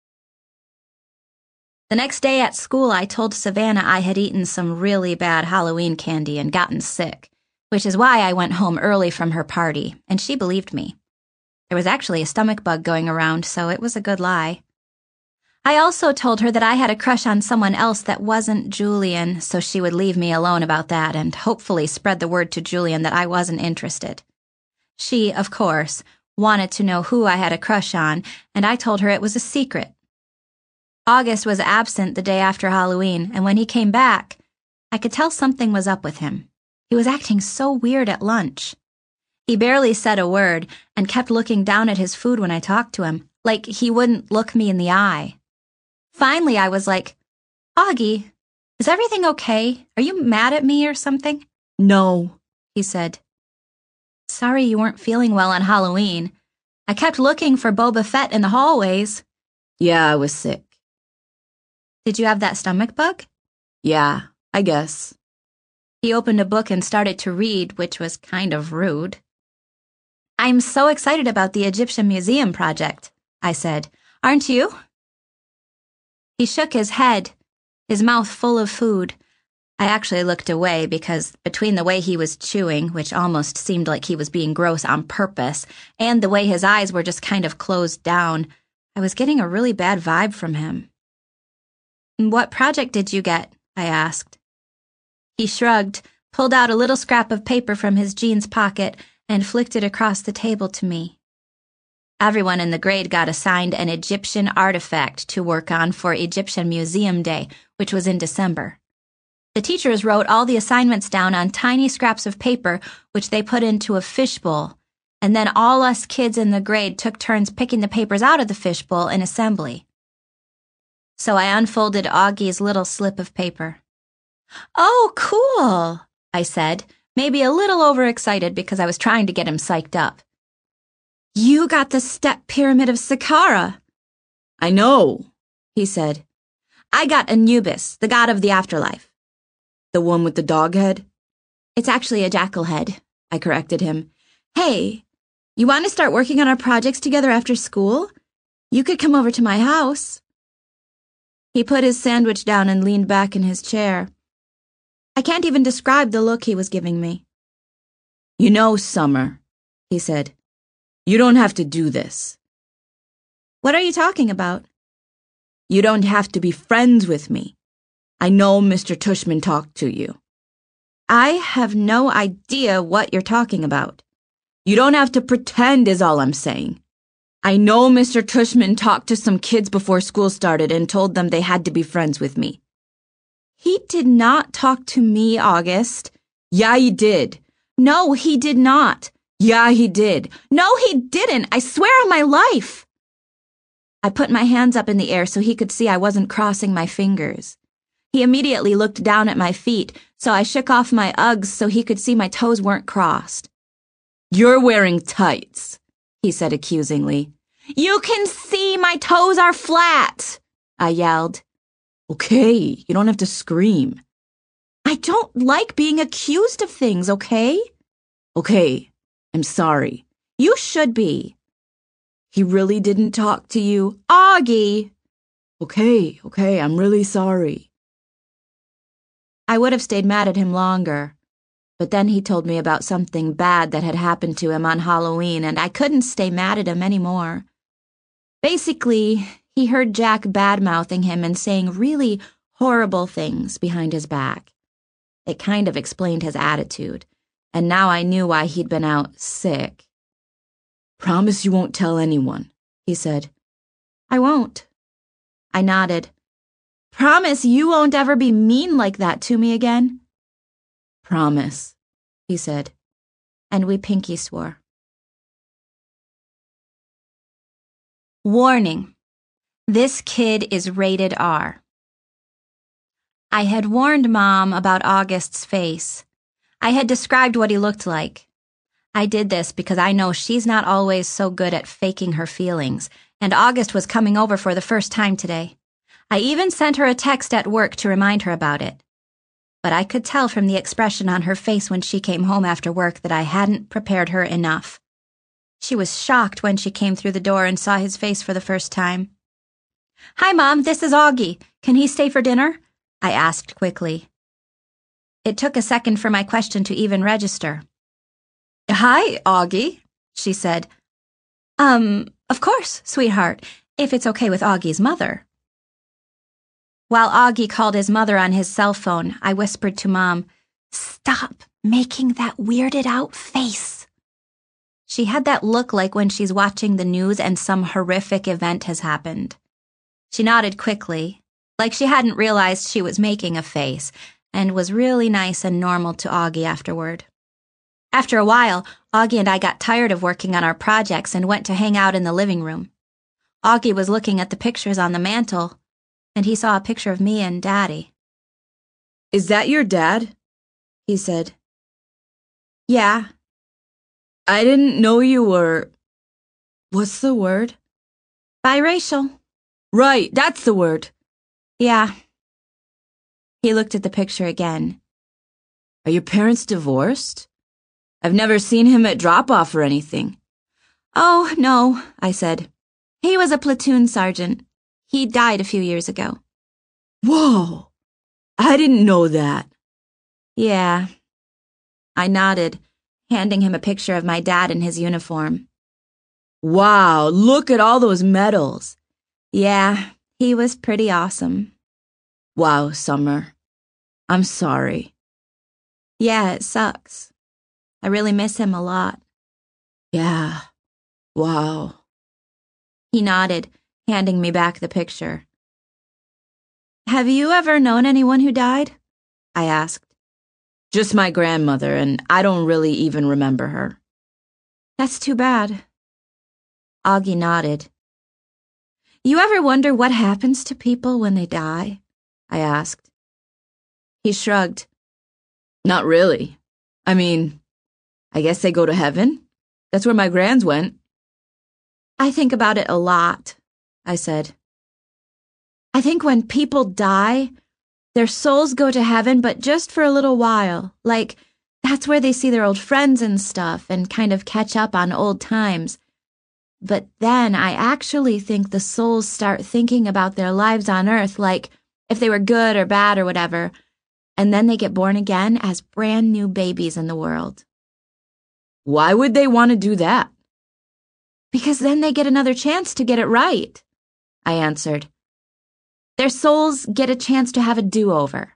The next day at school, I told Savannah I had eaten some really bad Halloween candy and gotten sick, which is why I went home early from her party, and she believed me. There was actually a stomach bug going around, so it was a good lie. I also told her that I had a crush on someone else that wasn't Julian, so she would leave me alone about that and hopefully spread the word to Julian that I wasn't interested. She, of course, wanted to know who I had a crush on, and I told her it was a secret. August was absent the day after Halloween, and when he came back, I could tell something was up with him. He was acting so weird at lunch. He barely said a word and kept looking down at his food when I talked to him, like he wouldn't look me in the eye. Finally, I was like, "Augie, is everything okay? Are you mad at me or something?" "No," he said. "Sorry you weren't feeling well on Halloween. I kept looking for Boba Fett in the hallways." "Yeah, I was sick." "Did you have that stomach bug?" "Yeah, I guess." He opened a book and started to read, which was kind of rude. "I'm so excited about the Egyptian Museum project," I said. "Aren't you?" He shook his head, his mouth full of food. I actually looked away because between the way he was chewing, which almost seemed like he was being gross on purpose, and the way his eyes were just kind of closed down, I was getting a really bad vibe from him. "What project did you get?" I asked. He shrugged, pulled out a little scrap of paper from his jeans pocket, and flicked it across the table to me. Everyone in the grade got assigned an Egyptian artifact to work on for Egyptian Museum Day, which was in December. The teachers wrote all the assignments down on tiny scraps of paper, which they put into a fishbowl, and then all us kids in the grade took turns picking the papers out of the fishbowl in assembly. So I unfolded Augie's little slip of paper. "Oh, cool," I said, maybe a little overexcited because I was trying to get him psyched up. "You got the step pyramid of Saqqara." "I know," he said. "I got Anubis, the god of the afterlife." "The one with the dog head?" "It's actually a jackal head," I corrected him. "Hey, you want to start working on our projects together after school? You could come over to my house." He put his sandwich down and leaned back in his chair. I can't even describe the look he was giving me. "You know, Summer," he said, "you don't have to do this." "What are you talking about?" "You don't have to be friends with me. I know Mr. Tushman talked to you." "I have no idea what you're talking about." "You don't have to pretend is all I'm saying. I know Mr. Tushman talked to some kids before school started and told them they had to be friends with me." "He did not talk to me, August." "Yeah, he did." "No, he did not." "Yeah, he did." "No, he didn't. I swear on my life." I put my hands up in the air so he could see I wasn't crossing my fingers. He immediately looked down at my feet, so I shook off my Uggs so he could see my toes weren't crossed. "You're wearing tights," he said accusingly. "You can see my toes are flat," I yelled. "Okay, you don't have to scream." "I don't like being accused of things, okay?" "Okay, I'm sorry." "You should be." "He really didn't talk to you?" "Augie!" Okay, I'm really sorry." I would have stayed mad at him longer, but then he told me about something bad that had happened to him on Halloween, and I couldn't stay mad at him anymore. Basically, he heard Jack bad-mouthing him and saying really horrible things behind his back. It kind of explained his attitude, and now I knew why he'd been out sick. "Promise you won't tell anyone," he said. "I won't." I nodded. "Promise you won't ever be mean like that to me again?" "Promise," he said, and we pinky swore. Warning. This kid is rated R. I had warned Mom about August's face. I had described what he looked like. I did this because I know she's not always so good at faking her feelings, and August was coming over for the first time today. I even sent her a text at work to remind her about it. But I could tell from the expression on her face when she came home after work that I hadn't prepared her enough. She was shocked when she came through the door and saw his face for the first time. "Hi, Mom, this is Augie. Can he stay for dinner?" I asked quickly. It took a second for my question to even register. "Hi, Augie," she said. Of course, sweetheart, if it's okay with Augie's mother." While Augie called his mother on his cell phone, I whispered to Mom, "Stop making that weirded out face." She had that look like when she's watching the news and some horrific event has happened. She nodded quickly, like she hadn't realized she was making a face, and was really nice and normal to Augie afterward. After a while, Augie and I got tired of working on our projects and went to hang out in the living room. Augie was looking at the pictures on the mantel, and he saw a picture of me and Daddy. "Is that your dad?" he said. "Yeah." "I didn't know you were... what's the word?" "Biracial." "Right, that's the word." "Yeah." He looked at the picture again. "Are your parents divorced? I've never seen him at drop-off or anything." "Oh, no," I said. "He was a platoon sergeant. He died a few years ago." "Whoa! I didn't know that." "Yeah." I nodded, handing him a picture of my dad in his uniform. "Wow, look at all those medals." "Yeah, he was pretty awesome." "Wow, Summer. I'm sorry." "Yeah, it sucks. I really miss him a lot." "Yeah. Wow." He nodded, handing me back the picture. "Have you ever known anyone who died?" I asked. "Just my grandmother, and I don't really even remember her." "That's too bad." Augie nodded. "You ever wonder what happens to people when they die?" I asked. He shrugged. "Not really. I mean, I guess they go to heaven. That's where my grands went." "I think about it a lot," I said. "I think when people die, their souls go to heaven, but just for a little while. Like, that's where they see their old friends and stuff and kind of catch up on old times. But then I actually think the souls start thinking about their lives on Earth, like if they were good or bad or whatever, and then they get born again as brand new babies in the world." "Why would they want to do that?" "Because then they get another chance to get it right," I answered. "Their souls get a chance to have a do-over."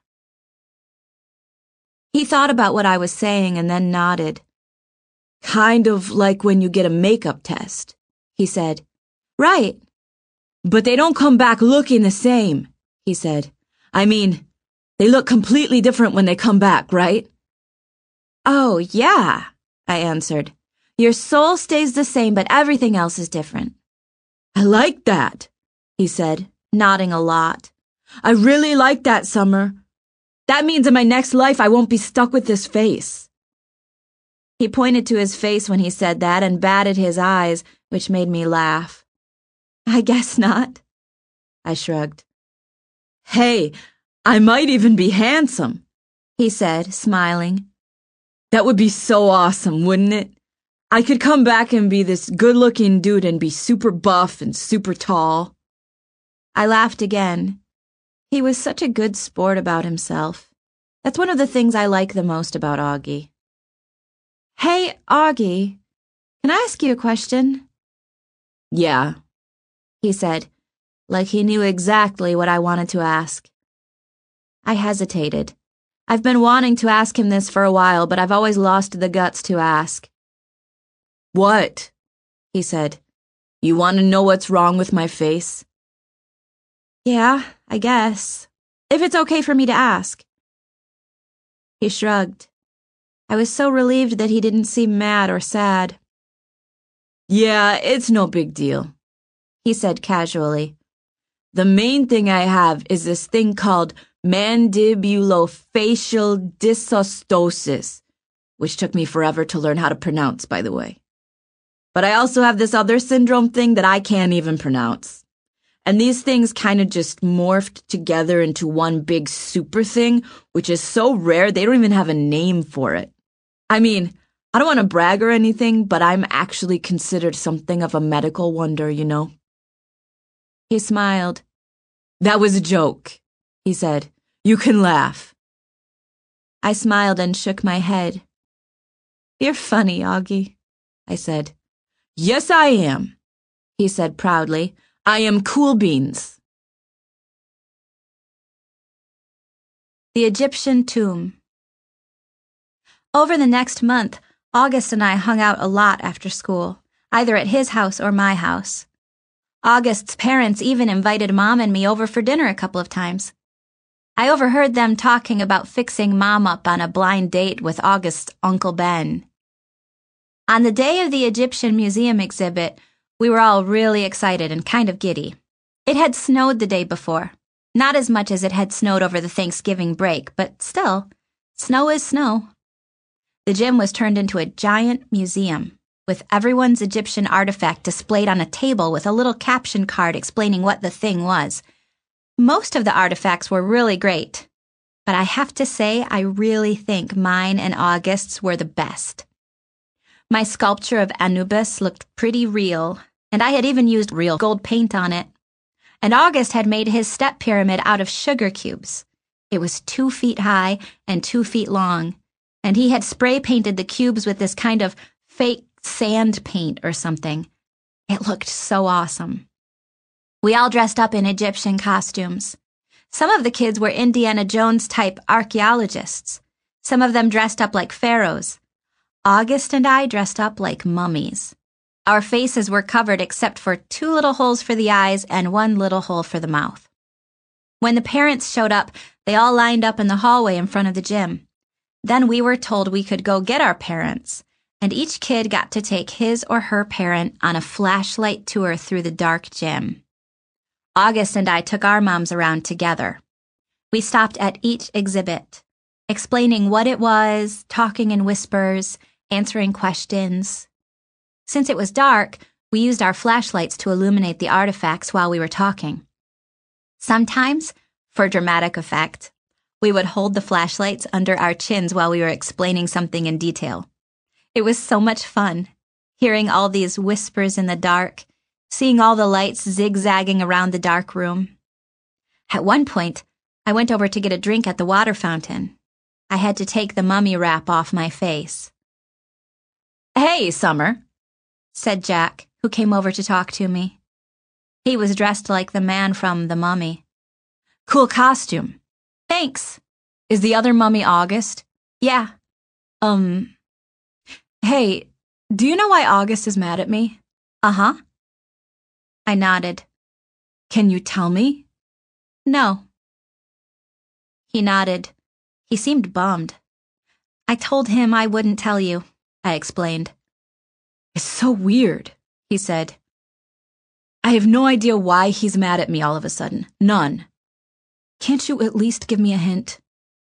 He thought about what I was saying and then nodded. "Kind of like when you get a makeup test," he said. "Right." "But they don't come back looking the same," he said. "I mean, they look completely different when they come back, right?" "Oh, yeah," I answered. "Your soul stays the same, but everything else is different." "I like that," he said, nodding a lot. "I really like that, Summer. That means in my next life I won't be stuck with this face." He pointed to his face when he said that and batted his eyes, which made me laugh. "I guess not." I shrugged. "Hey, I might even be handsome," he said, smiling. "That would be so awesome, wouldn't it? I could come back and be this good-looking dude and be super buff and super tall." I laughed again. He was such a good sport about himself. That's one of the things I like the most about Augie. "Hey, Augie, can I ask you a question?" "Yeah," he said, like he knew exactly what I wanted to ask. I hesitated. I've been wanting to ask him this for a while, but I've always lost the guts to ask. "What?" he said. "You want to know what's wrong with my face?" "Yeah, I guess. If it's okay for me to ask." He shrugged. I was so relieved that he didn't seem mad or sad. "Yeah, it's no big deal," he said casually. "The main thing I have is this thing called mandibulofacial dysostosis, which took me forever to learn how to pronounce, by the way. But I also have this other syndrome thing that I can't even pronounce. And these things kind of just morphed together into one big super thing, which is so rare they don't even have a name for it. I mean, I don't want to brag or anything, but I'm actually considered something of a medical wonder, you know. He smiled. That was a joke, he said. You can laugh. I smiled and shook my head. You're funny, Augie, I said. Yes, I am, he said proudly. I am cool beans. The Egyptian Tomb. Over the next month, August and I hung out a lot after school, either at his house or my house. August's parents even invited Mom and me over for dinner a couple of times. I overheard them talking about fixing Mom up on a blind date with August's Uncle Ben. On the day of the Egyptian Museum exhibit, we were all really excited and kind of giddy. It had snowed the day before. Not as much as it had snowed over the Thanksgiving break, but still, snow is snow. The gym was turned into a giant museum, with everyone's Egyptian artifact displayed on a table with a little caption card explaining what the thing was. Most of the artifacts were really great, but I have to say I really think mine and August's were the best. My sculpture of Anubis looked pretty real, and I had even used real gold paint on it. And August had made his step pyramid out of sugar cubes. It was 2 feet high and 2 feet long, and he had spray painted the cubes with this kind of fake sand paint or something. It looked so awesome. We all dressed up in Egyptian costumes. Some of the kids were Indiana Jones-type archaeologists. Some of them dressed up like pharaohs. August and I dressed up like mummies. Our faces were covered except for 2 little holes for the eyes and 1 little hole for the mouth. When the parents showed up, they all lined up in the hallway in front of the gym. Then we were told we could go get our parents, and each kid got to take his or her parent on a flashlight tour through the dark gym. August and I took our moms around together. We stopped at each exhibit, explaining what it was, talking in whispers, answering questions. Since it was dark, we used our flashlights to illuminate the artifacts while we were talking. Sometimes, for dramatic effect, we would hold the flashlights under our chins while we were explaining something in detail. It was so much fun, hearing all these whispers in the dark, seeing all the lights zigzagging around the dark room. At one point, I went over to get a drink at the water fountain. I had to take the mummy wrap off my face. "Hey, Summer," said Jack, who came over to talk to me. He was dressed like the man from The Mummy. "Cool costume." "Thanks." "Is the other mummy August?" "Yeah." Hey, do you know why August is mad at me?" "Uh-huh." I nodded. "Can you tell me?" "No." He nodded. He seemed bummed. "I told him I wouldn't tell you," I explained. "It's so weird," he said. "I have no idea why he's mad at me all of a sudden. None. Can't you at least give me a hint?"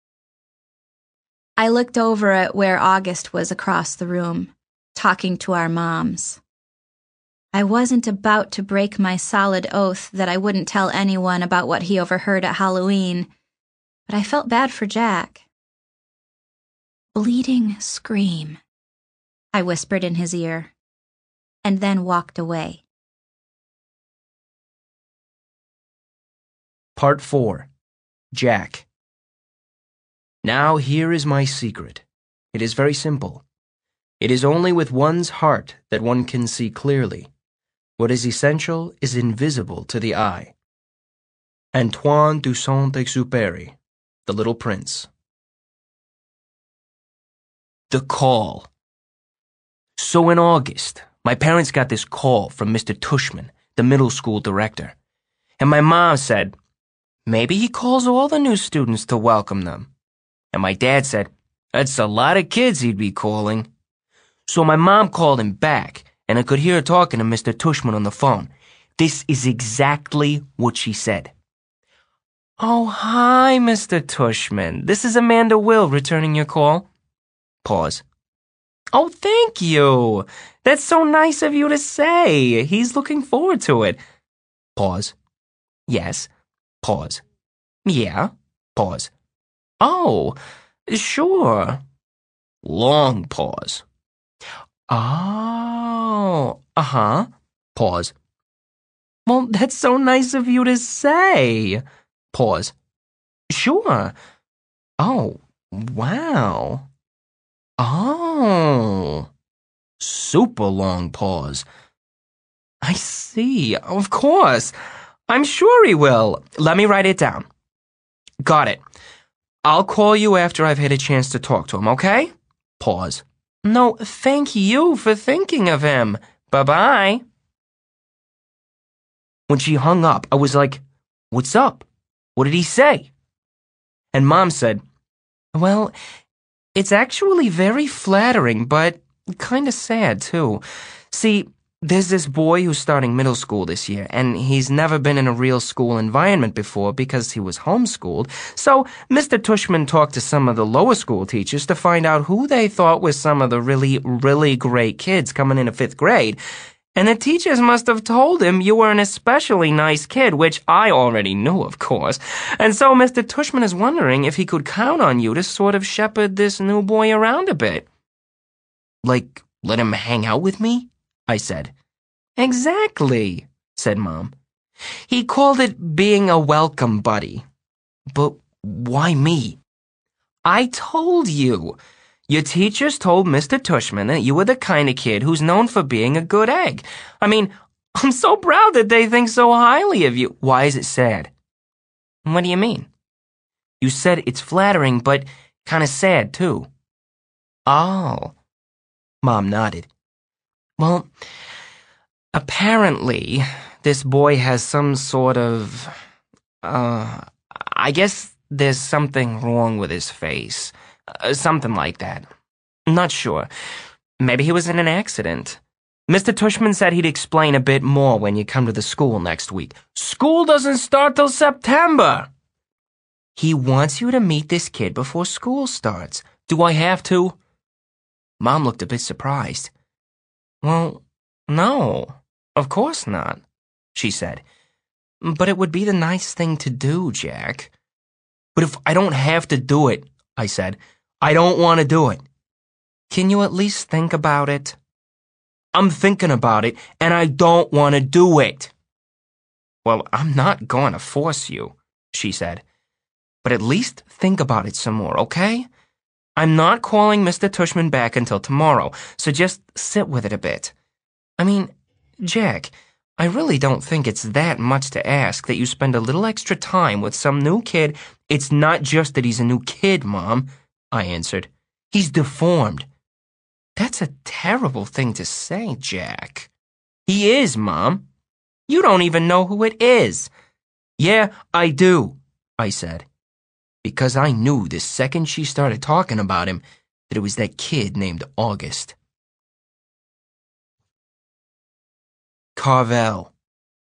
I looked over at where August was across the room, talking to our moms. I wasn't about to break my solid oath that I wouldn't tell anyone about what he overheard at Halloween, but I felt bad for Jack. "Bleeding scream," I whispered in his ear, and then walked away. Part 4. Jack. Now here is my secret. It is very simple. It is only with one's heart that one can see clearly. What is essential is invisible to the eye. Antoine de Saint-Exupéry, The Little Prince. The call. So in August, my parents got this call from Mr. Tushman, the middle school director. And my mom said, maybe he calls all the new students to welcome them. And my dad said, that's a lot of kids he'd be calling. So my mom called him back, and I could hear her talking to Mr. Tushman on the phone. This is exactly what she said. "Oh, hi, Mr. Tushman. This is Amanda Will returning your call." Pause. "Oh, thank you. That's so nice of you to say. He's looking forward to it." Pause. Yes. Pause. Yeah. Pause. Oh, sure. Long pause. Oh, uh-huh. Pause. Well, that's so nice of you to say. Pause. Sure. Oh, wow. Oh. Super long pause. I see. Of course. I'm sure he will. Let me write it down. Got it. I'll call you after I've had a chance to talk to him, okay? Pause. No, thank you for thinking of him. Bye-bye. When she hung up, I was like, what's up? What did he say? And Mom said, well, it's actually very flattering, but kind of sad, too. See, there's this boy who's starting middle school this year, and he's never been in a real school environment before because he was homeschooled. So Mr. Tushman talked to some of the lower school teachers to find out who they thought was some of the really, really great kids coming into 5th grade. And the teachers must have told him you were an especially nice kid, which I already knew, of course. And so Mr. Tushman is wondering if he could count on you to sort of shepherd this new boy around a bit. Like, let him hang out with me? I said. Exactly, said Mom. He called it being a welcome buddy. But why me? I told you. Your teachers told Mr. Tushman that you were the kind of kid who's known for being a good egg. I mean, I'm so proud that they think so highly of you. Why is it sad? What do you mean? You said it's flattering, but kind of sad, too. Oh. Mom nodded. Well, apparently, this boy has some sort of, I guess there's something wrong with his face. Something like that. Not sure. Maybe he was in an accident. Mr. Tushman said he'd explain a bit more when you come to the school next week. School doesn't start till September. He wants you to meet this kid before school starts. Do I have to? Mom looked a bit surprised. Well, no, of course not, she said. But it would be the nice thing to do, Jack. But if I don't have to do it, I said, I don't want to do it. Can you at least think about it? I'm thinking about it, and I don't want to do it. Well, I'm not going to force you, she said. But at least think about it some more, okay? I'm not calling Mr. Tushman back until tomorrow, so just sit with it a bit. I mean, Jack, I really don't think it's that much to ask that you spend a little extra time with some new kid. It's not just that he's a new kid, Mom, I answered. He's deformed. That's a terrible thing to say, Jack. He is, Mom. You don't even know who it is. Yeah, I do, I said. Because I knew the second she started talking about him that it was that kid named August. Carvel.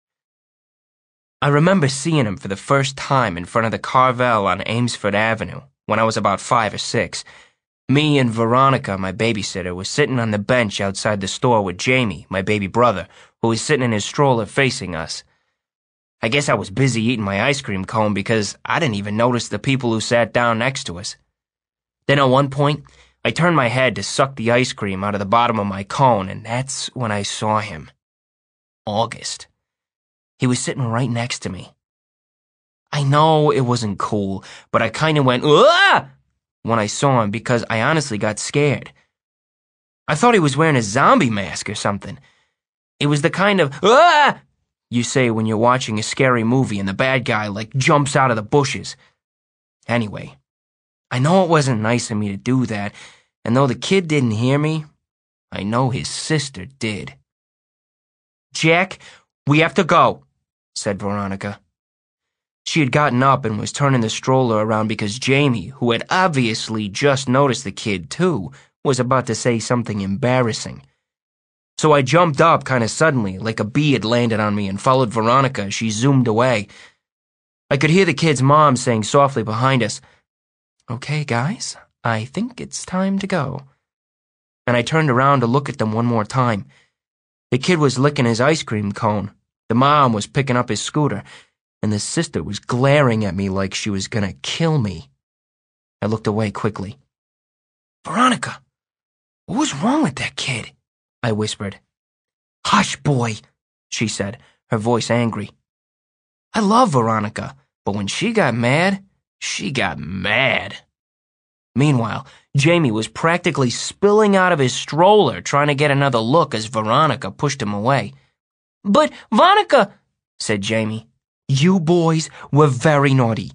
I remember seeing him for the first time in front of the Carvel on Amesford Avenue when I was about 5 or 6. Me and Veronica, my babysitter, were sitting on the bench outside the store with Jamie, my baby brother, who was sitting in his stroller facing us. I guess I was busy eating my ice cream cone because I didn't even notice the people who sat down next to us. Then at one point, I turned my head to suck the ice cream out of the bottom of my cone, and that's when I saw him. August. He was sitting right next to me. I know it wasn't cool, but I kind of went, "Ah!" when I saw him because I honestly got scared. I thought he was wearing a zombie mask or something. It was the kind of, "Ah!" you say when you're watching a scary movie and the bad guy, jumps out of the bushes. Anyway, I know it wasn't nice of me to do that, and though the kid didn't hear me, I know his sister did. Jack, we have to go, said Veronica. She had gotten up and was turning the stroller around because Jamie, who had obviously just noticed the kid too, was about to say something embarrassing. So I jumped up kind of suddenly, like a bee had landed on me, and followed Veronica as she zoomed away. I could hear the kid's mom saying softly behind us, "Okay, guys, I think it's time to go." And I turned around to look at them one more time. The kid was licking his ice cream cone. The mom was picking up his scooter. and the sister was glaring at me like she was gonna kill me. I looked away quickly. "Veronica, what was wrong with that kid?" I whispered. "Hush, boy," she said, her voice angry. I love Veronica, but when she got mad, she got mad. Meanwhile, Jamie was practically spilling out of his stroller trying to get another look as Veronica pushed him away. "But, Veronica," said Jamie. "You boys were very naughty,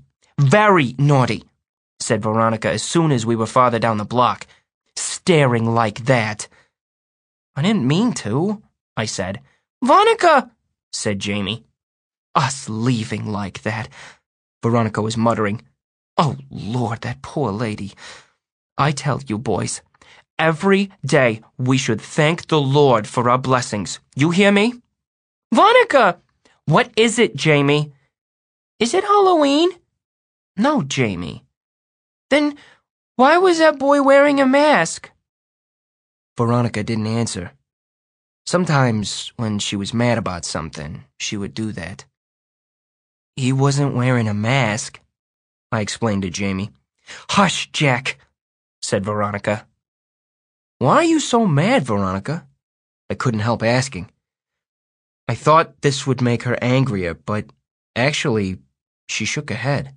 said Veronica as soon as we were farther down the block. "Staring like that." "I didn't mean to," I said. "Veronica," said Jamie. "Us leaving like that," Veronica was muttering. "Oh, Lord, that poor lady. I tell you, boys, every day we should thank the Lord for our blessings. You hear me?" "Veronica!" "What is it, Jamie?" "Is it Halloween?" "No, Jamie." "Then why was that boy wearing a mask?" Veronica didn't answer. Sometimes, when she was mad about something, she would do that. "He wasn't wearing a mask," I explained to Jamie. "Hush, Jack," said Veronica. "Why are you so mad, Veronica?" I couldn't help asking. I thought this would make her angrier, but actually, she shook her head.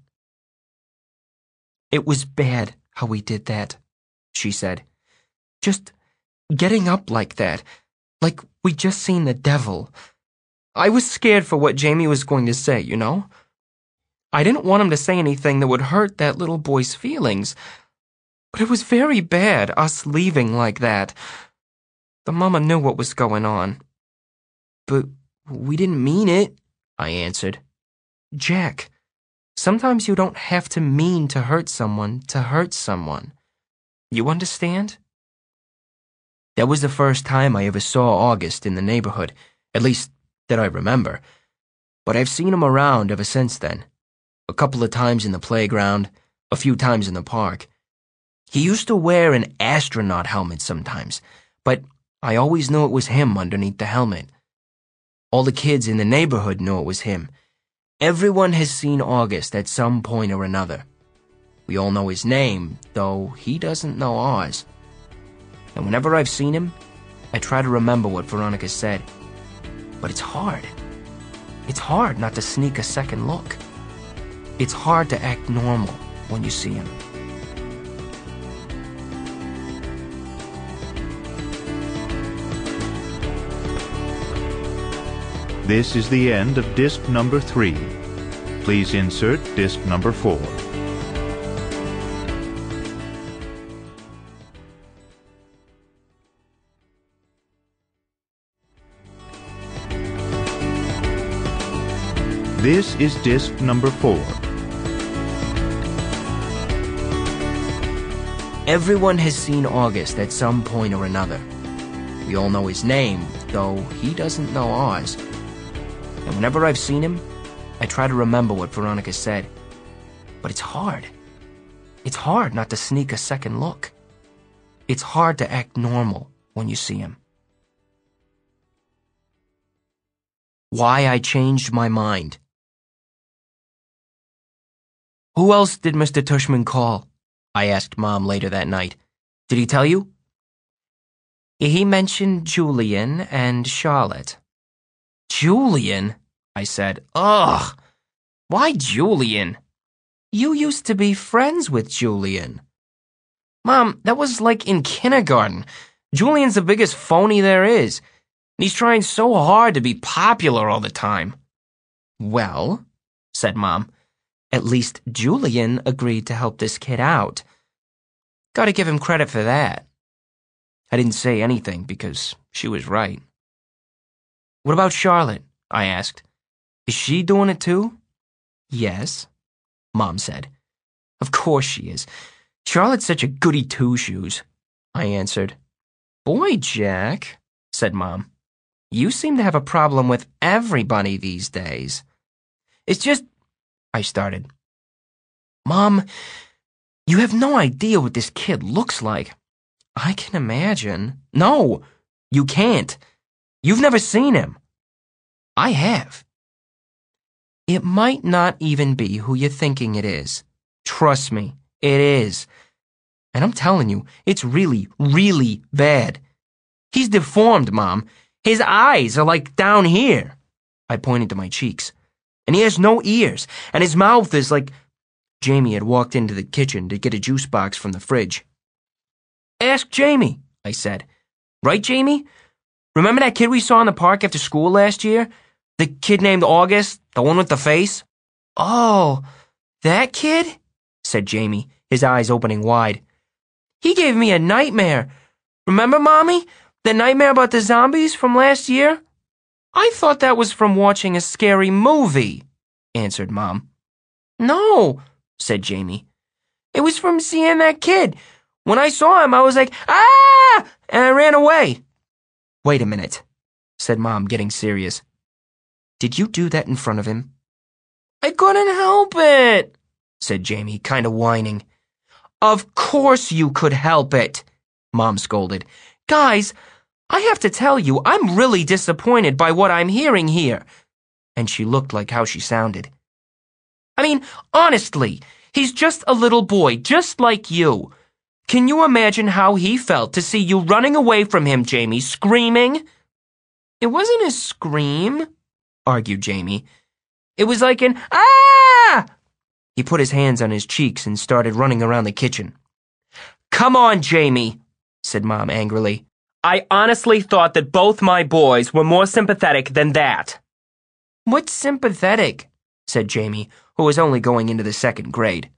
"It was bad how we did that," she said. "Just getting up like that, like we'd just seen the devil. I was scared for what Jamie was going to say, you know? I didn't want him to say anything that would hurt that little boy's feelings. But it was very bad, us leaving like that. The mama knew what was going on." "But we didn't mean it," I answered. "Jack, sometimes you don't have to mean to hurt someone to hurt someone. You understand?" That was the first time I ever saw August in the neighborhood, at least that I remember. But I've seen him around ever since then. A couple of times in the playground, a few times in the park. He used to wear an astronaut helmet sometimes, but I always knew it was him underneath the helmet. All the kids in the neighborhood knew it was him. Everyone has seen August at some point or another. We all know his name, though he doesn't know ours. And whenever I've seen him, I try to remember what Veronica said. But it's hard. It's hard not to sneak a second look. It's hard to act normal when you see him. This is the end of disc number 3. Please insert disc number 4. This is disc number 4. Everyone has seen August at some point or another. We all know his name, though he doesn't know ours. And whenever I've seen him, I try to remember what Veronica said. But it's hard. It's hard not to sneak a second look. It's hard to act normal when you see him. Why I changed my mind. "Who else did Mr. Tushman call?" I asked Mom later that night. "Did he tell you?" "He mentioned Julian and Charlotte." "Julian?" I said. "Ugh! Why Julian? You used to be friends with Julian." "Mom, that was like in kindergarten. Julian's the biggest phony there is. And he's trying so hard to be popular all the time." "Well," said Mom, "at least Julian agreed to help this kid out. Gotta give him credit for that." I didn't say anything because she was right. "What about Charlotte?" I asked. "Is she doing it too?" "Yes," Mom said. "Of course she is. Charlotte's such a goody two-shoes," I answered. "Boy, Jack," said Mom, "you seem to have a problem with everybody these days." "It's just," I started. "Mom, you have no idea what this kid looks like." "I can imagine." "No, you can't. You've never seen him." "I have." It might not even be who you're thinking it is. Trust me, it is. And I'm telling you, it's really, really bad. He's deformed, Mom. His eyes are like down here. I pointed to my cheeks. And he has no ears, and his mouth is like... Jamie had walked into the kitchen to get a juice box from the fridge. Ask Jamie, I said. Right, Jamie? Remember that kid we saw in the park after school last year? The kid named August, the one with the face? Oh, that kid? Said Jamie, his eyes opening wide. He gave me a nightmare. Remember, Mommy? The nightmare about the zombies from last year? I thought that was from watching a scary movie, answered Mom. No, said Jamie. It was from seeing that kid. When I saw him, I was like, ah! And I ran away. Wait a minute, said Mom, getting serious. Did you do that in front of him? I couldn't help it, said Jamie, kind of whining. Of course you could help it, Mom scolded. Guys, I have to tell you, I'm really disappointed by what I'm hearing here. And she looked like how she sounded. I mean, honestly, he's just a little boy, just like you. Can you imagine how he felt to see you running away from him, Jamie, screaming? It wasn't a scream, argued Jamie. It was like an, ah! He put his hands on his cheeks and started running around the kitchen. Come on, Jamie, said Mom angrily. I honestly thought that both my boys were more sympathetic than that. What's sympathetic? Said Jamie, who was only going into the 2nd grade.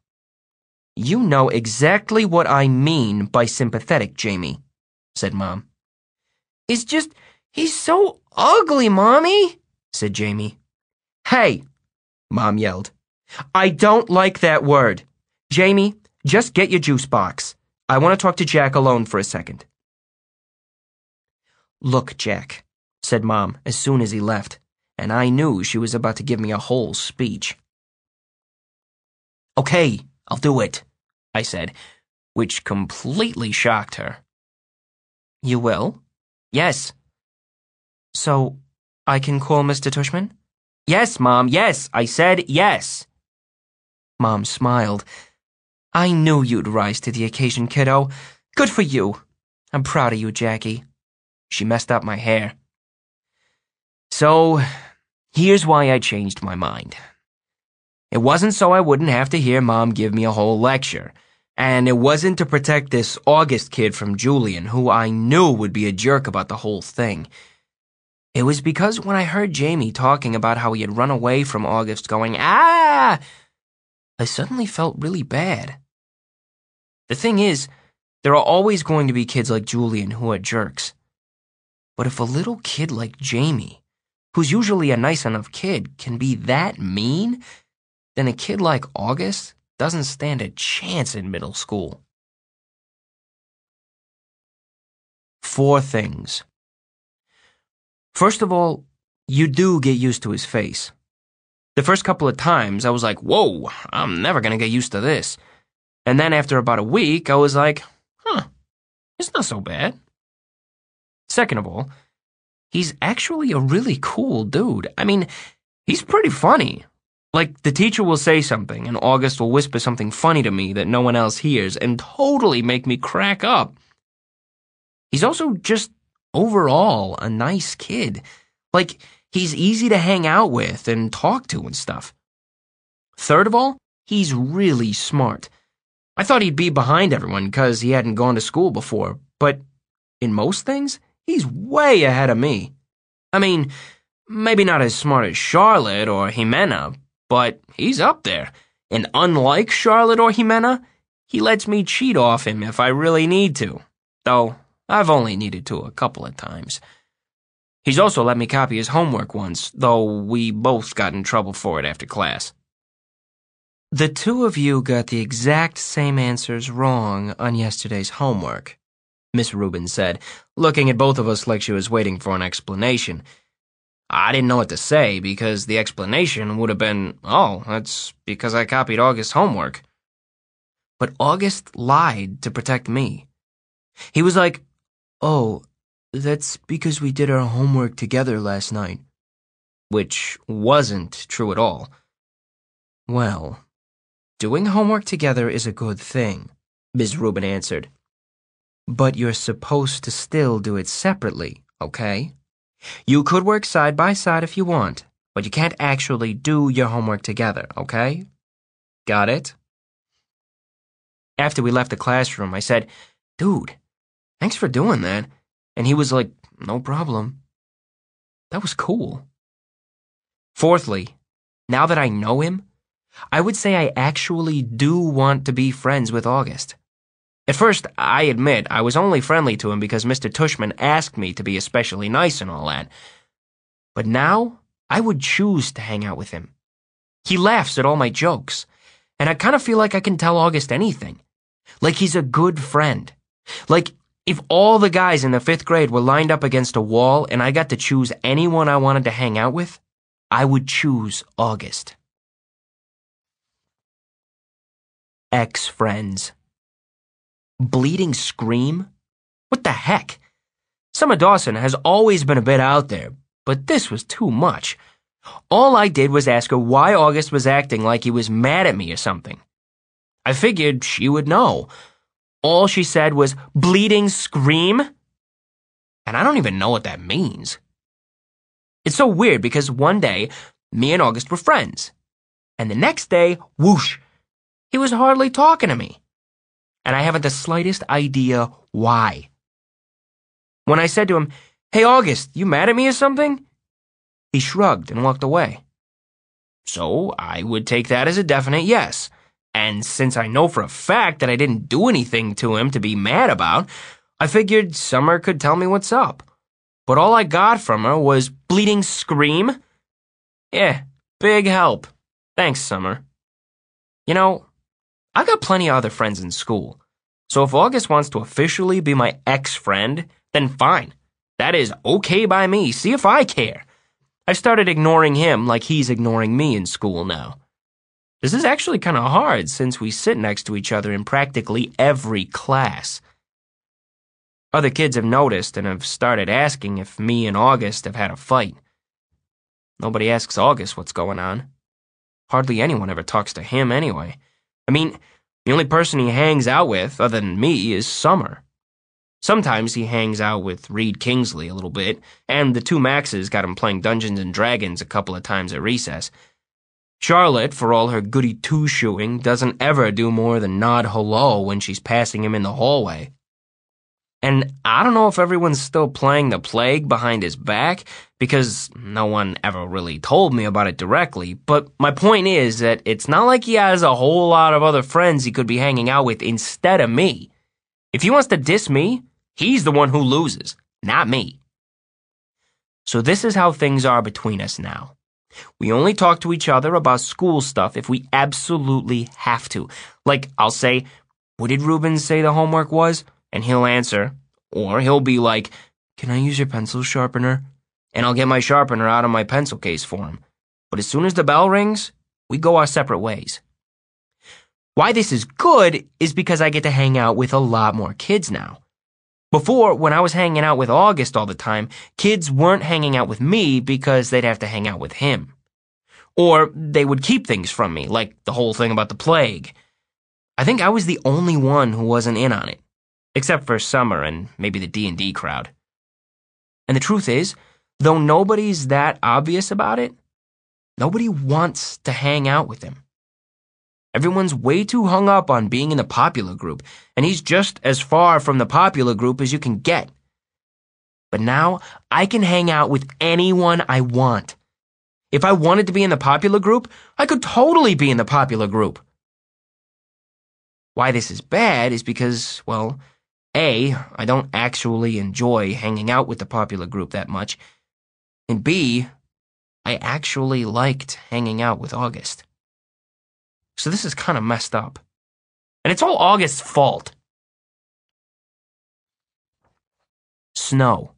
You know exactly what I mean by sympathetic, Jamie, said Mom. It's just, he's so ugly, Mommy, said Jamie. Hey, Mom yelled. I don't like that word. Jamie, just get your juice box. I want to talk to Jack alone for a second. Look, Jack, said Mom as soon as he left, and I knew she was about to give me a whole speech. Okay, I'll do it, I said, which completely shocked her. You will? Yes. So, I can call Mr. Tushman? Yes, Mom, yes, I said yes. Mom smiled. I knew you'd rise to the occasion, kiddo. Good for you. I'm proud of you, Jackie. She messed up my hair. So, here's why I changed my mind. It wasn't so I wouldn't have to hear Mom give me a whole lecture. And it wasn't to protect this August kid from Julian, who I knew would be a jerk about the whole thing. It was because when I heard Jamie talking about how he had run away from August going, ah! I suddenly felt really bad. The thing is, there are always going to be kids like Julian who are jerks. But if a little kid like Jamie, who's usually a nice enough kid, can be that mean, then a kid like August doesn't stand a chance in middle school. 4 things. First of all, you do get used to his face. The first couple of times, I was like, whoa, I'm never going to get used to this. And then after about a week, I was like, it's not so bad. Second of all, he's actually a really cool dude. I mean, he's pretty funny. Like, the teacher will say something, and August will whisper something funny to me that no one else hears, and totally make me crack up. He's also just, overall, a nice kid. Like, he's easy to hang out with and talk to and stuff. Third of all, he's really smart. I thought he'd be behind everyone because he hadn't gone to school before, but in most things, he's way ahead of me. I mean, maybe not as smart as Charlotte or Jimena, but he's up there. And unlike Charlotte or Jimena, he lets me cheat off him if I really need to, though I've only needed to a couple of times. He's also let me copy his homework once, though we both got in trouble for it after class. The 2 of you got the exact same answers wrong on yesterday's homework, Miss Rubin said, looking at both of us like she was waiting for an explanation. I didn't know what to say because the explanation would have been, oh, that's because I copied August's homework. But August lied to protect me. He was like, oh, that's because we did our homework together last night. which wasn't true at all. Well, doing homework together is a good thing, Ms. Rubin answered. But you're supposed to still do it separately, okay? You could work side by side if you want, but you can't actually do your homework together, okay? Got it? After we left the classroom, I said, "Dude, thanks for doing that." And he was like, "No problem." That was cool. Fourthly, now that I know him, I would say I actually do want to be friends with August. At first, I admit I was only friendly to him because Mr. Tushman asked me to be especially nice and all that. But now, I would choose to hang out with him. He laughs at all my jokes, and I kind of feel like I can tell August anything. Like he's a good friend. Like if all the guys in the 5th grade were lined up against a wall and I got to choose anyone I wanted to hang out with, I would choose August. Ex-friends. Bleeding Scream? What the heck? Summer Dawson has always been a bit out there, but this was too much. All I did was ask her why August was acting like he was mad at me or something. I figured she would know. All she said was, "Bleeding Scream?" And I don't even know what that means. It's so weird because one day, me and August were friends. And the next day, whoosh, he was hardly talking to me. And I haven't the slightest idea why. When I said to him, "Hey August, you mad at me or something?" he shrugged and walked away. So I would take that as a definite yes. And since I know for a fact that I didn't do anything to him to be mad about, I figured Summer could tell me what's up. But all I got from her was Bleeding Scream. Yeah, big help. Thanks, Summer. You know, I got plenty of other friends in school. So if August wants to officially be my ex-friend, then fine. That is okay by me. See if I care. I've started ignoring him like he's ignoring me in school now. This is actually kind of hard since we sit next to each other in practically every class. Other kids have noticed and have started asking if me and August have had a fight. Nobody asks August what's going on. Hardly anyone ever talks to him anyway. I mean, the only person he hangs out with, other than me, is Summer. Sometimes he hangs out with Reed Kingsley a little bit, and the two Maxes got him playing Dungeons & Dragons a couple of times at recess. Charlotte, for all her goody two-shoeing, doesn't ever do more than nod hello when she's passing him in the hallway. And I don't know if everyone's still playing the Plague behind his back, because no one ever really told me about it directly, but my point is that it's not like he has a whole lot of other friends he could be hanging out with instead of me. If he wants to diss me, he's the one who loses, not me. So this is how things are between us now. We only talk to each other about school stuff if we absolutely have to. Like, I'll say, "What did Rubin say the homework was?" And he'll answer. Or he'll be like, "Can I use your pencil sharpener?" And I'll get my sharpener out of my pencil case for him. But as soon as the bell rings, we go our separate ways. Why this is good is because I get to hang out with a lot more kids now. Before, when I was hanging out with August all the time, kids weren't hanging out with me because they'd have to hang out with him. Or they would keep things from me, like the whole thing about the Plague. I think I was the only one who wasn't in on it, except for Summer and maybe the D&D crowd. And the truth is, though nobody's that obvious about it, nobody wants to hang out with him. Everyone's way too hung up on being in the popular group, and he's just as far from the popular group as you can get. But now, I can hang out with anyone I want. If I wanted to be in the popular group, I could totally be in the popular group. Why this is bad is because, well, A, I don't actually enjoy hanging out with the popular group that much, and B, I actually liked hanging out with August. So this is kind of messed up. And it's all August's fault. Snow.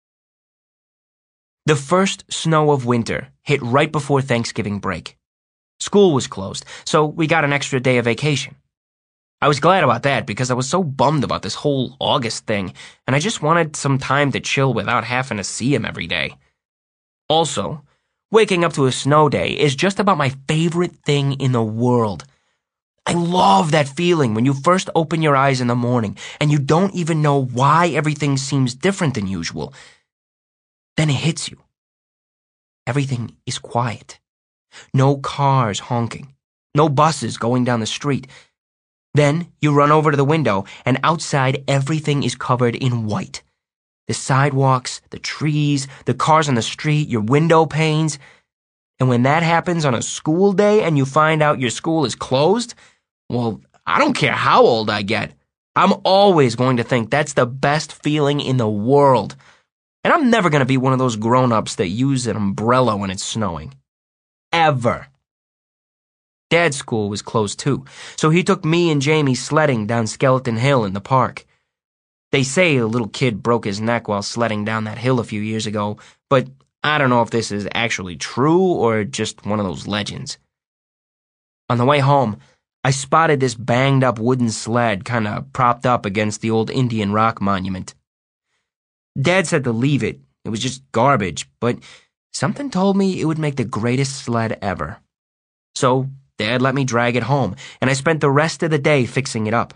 The first snow of winter hit right before Thanksgiving break. School was closed, so we got an extra day of vacation. I was glad about that because I was so bummed about this whole August thing, and I just wanted some time to chill without having to see him every day. Also, Waking up to a snow day is just about my favorite thing in the world. I love that feeling when you first open your eyes in the morning and you don't even know why everything seems different than usual. Then it hits you. Everything is quiet. No cars honking. No buses going down the street. Then you run over to the window and outside everything is covered in white. The sidewalks, the trees, the cars on the street, your window panes. And when that happens on a school day and you find out your school is closed, well, I don't care how old I get. I'm always going to think that's the best feeling in the world. And I'm never going to be one of those grown-ups that use an umbrella when it's snowing. Ever. Dad's school was closed too, so he took me and Jamie sledding down Skeleton Hill in the park. They say a little kid broke his neck while sledding down that hill a few years ago, but I don't know if this is actually true or just one of those legends. On the way home, I spotted this banged-up wooden sled kinda propped up against the old Indian rock monument. Dad said to leave it. It was just garbage, but something told me it would make the greatest sled ever. So Dad let me drag it home, and I spent the rest of the day fixing it up.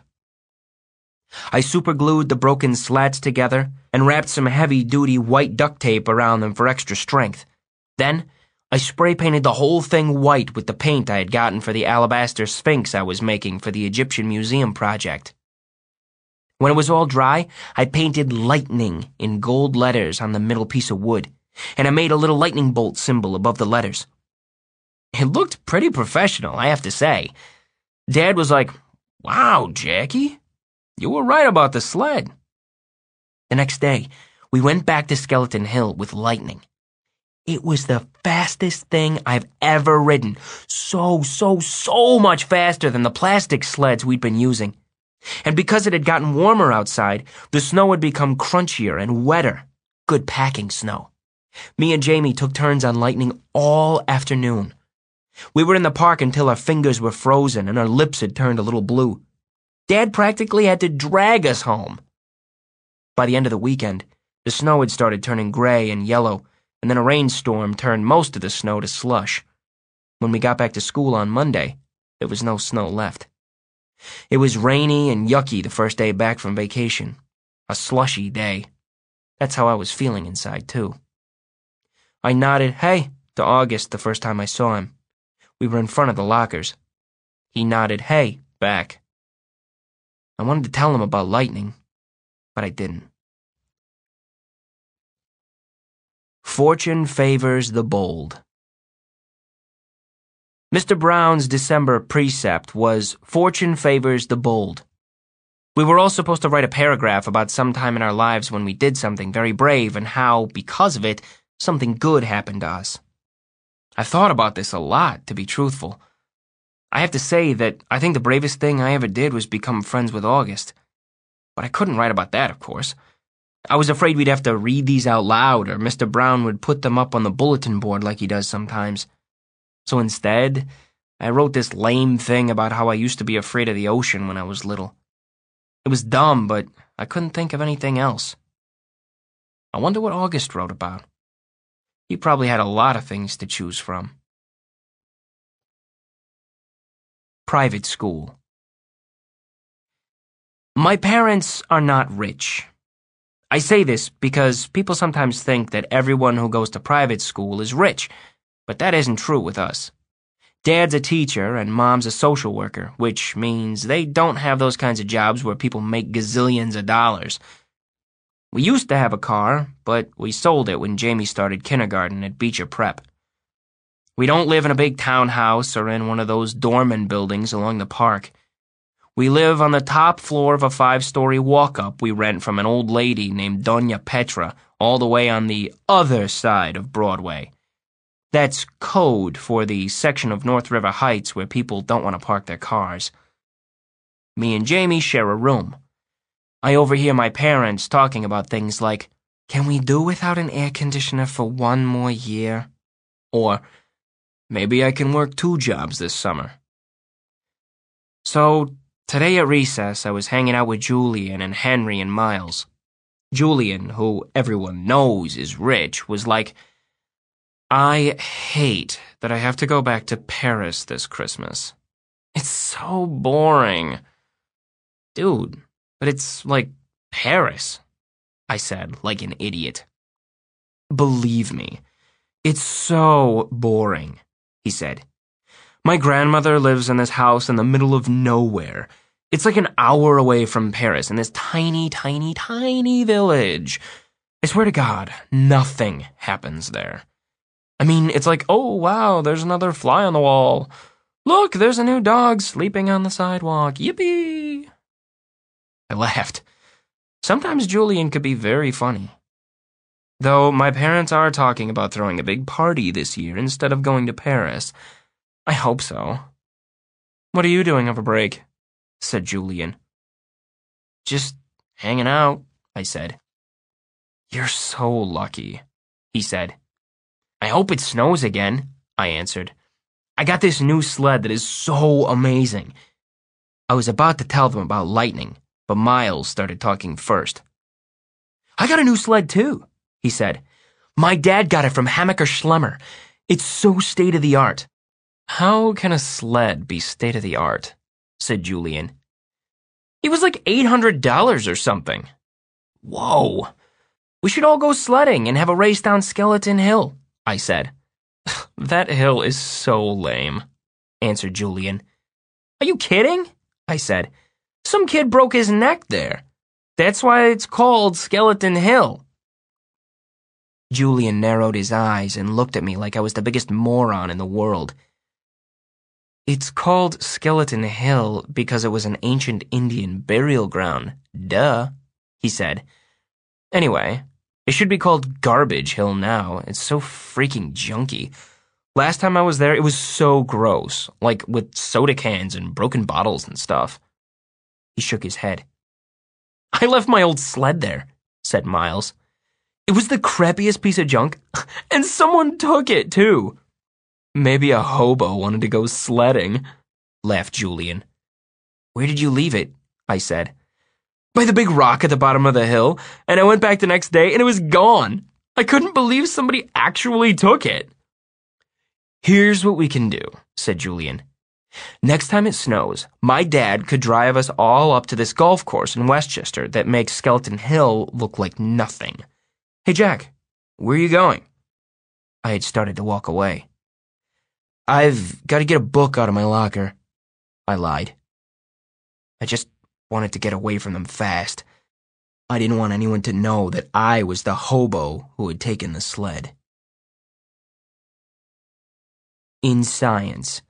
I superglued the broken slats together and wrapped some heavy-duty white duct tape around them for extra strength. Then, I spray-painted the whole thing white with the paint I had gotten for the alabaster sphinx I was making for the Egyptian Museum project. When it was all dry, I painted lightning in gold letters on the middle piece of wood, and I made a little lightning bolt symbol above the letters. It looked pretty professional, I have to say. Dad was like, "Wow, Jackie, you were right about the sled." The next day, we went back to Skeleton Hill with lightning. It was the fastest thing I've ever ridden. So much faster than the plastic sleds we'd been using. And because it had gotten warmer outside, the snow had become crunchier and wetter. Good packing snow. Me and Jamie took turns on lightning all afternoon. We were in the park until our fingers were frozen and our lips had turned a little blue. Dad practically had to drag us home. By the end of the weekend, the snow had started turning gray and yellow, and then a rainstorm turned most of the snow to slush. When we got back to school on Monday, there was no snow left. It was rainy and yucky the first day back from vacation. A slushy day. That's how I was feeling inside, too. I nodded, "Hey," to August the first time I saw him. We were in front of the lockers. He nodded, "Hey," back. I wanted to tell him about lightning, but I didn't. Fortune favors the bold. Mr. Brown's December precept was, "Fortune favors the bold." We were all supposed to write a paragraph about some time in our lives when we did something very brave and how, because of it, something good happened to us. I thought about this a lot, to be truthful. I have to say that I think the bravest thing I ever did was become friends with August. But I couldn't write about that, of course. I was afraid we'd have to read these out loud, or Mr. Brown would put them up on the bulletin board like he does sometimes. So instead, I wrote this lame thing about how I used to be afraid of the ocean when I was little. It was dumb, but I couldn't think of anything else. I wonder what August wrote about. He probably had a lot of things to choose from. Private school. My parents are not rich. I say this because people sometimes think that everyone who goes to private school is rich, but that isn't true with us. Dad's a teacher and Mom's a social worker, which means they don't have those kinds of jobs where people make gazillions of dollars. We used to have a car, but we sold it when Jamie started kindergarten at Beecher Prep. We don't live in a big townhouse or in one of those doorman buildings along the park. We live on the top floor of a 5-story walk-up we rent from an old lady named Doña Petra, all the way on the other side of Broadway. That's code for the section of North River Heights where people don't want to park their cars. Me and Jamie share a room. I overhear my parents talking about things like, "Can we do without an air conditioner for one more year?" Or, "Maybe I can work 2 jobs this summer." So, today at recess, I was hanging out with Julian and Henry and Miles. Julian, who everyone knows is rich, was like, I hate that I have to go back to Paris this Christmas. It's so boring. Dude, but it's like Paris, I said, like an idiot. Believe me, it's so boring, he said. My grandmother lives in this house in the middle of nowhere. It's like an hour away from Paris in this tiny, tiny, tiny village. I swear to God, nothing happens there. I mean, it's like, oh, wow, there's another fly on the wall. Look, there's a new dog sleeping on the sidewalk. Yippee! I laughed. Sometimes Julian could be very funny. Though my parents are talking about throwing a big party this year instead of going to Paris. I hope so. What are you doing over break? Said Julian. Just hanging out, I said. You're so lucky, he said. I hope it snows again, I answered. I got this new sled that is so amazing. I was about to tell them about lightning, but Miles started talking first. I got a new sled too, he said. My dad got it from Hammacher Schlemmer. It's so state-of-the-art. How can a sled be state-of-the-art? Said Julian. It was like $800 or something. Whoa. We should all go sledding and have a race down Skeleton Hill, I said. That hill is so lame, answered Julian. Are you kidding? I said. Some kid broke his neck there. That's why it's called Skeleton Hill. Julian narrowed his eyes and looked at me like I was the biggest moron in the world. It's called Skeleton Hill because it was an ancient Indian burial ground. Duh, he said. Anyway, it should be called Garbage Hill now. It's so freaking junky. Last time I was there, it was so gross, like with soda cans and broken bottles and stuff. He shook his head. I left my old sled there, said Miles. It was the crappiest piece of junk, and someone took it, too. Maybe a hobo wanted to go sledding, laughed Julian. Where did you leave it? I said. By the big rock at the bottom of the hill, and I went back the next day and it was gone. I couldn't believe somebody actually took it. Here's what we can do, said Julian. Next time it snows, my dad could drive us all up to this golf course in Westchester that makes Skeleton Hill look like nothing. Hey, Jack, where are you going? I had started to walk away. I've got to get a book out of my locker, I lied. I just wanted to get away from them fast. I didn't want anyone to know that I was the hobo who had taken the sled. In science.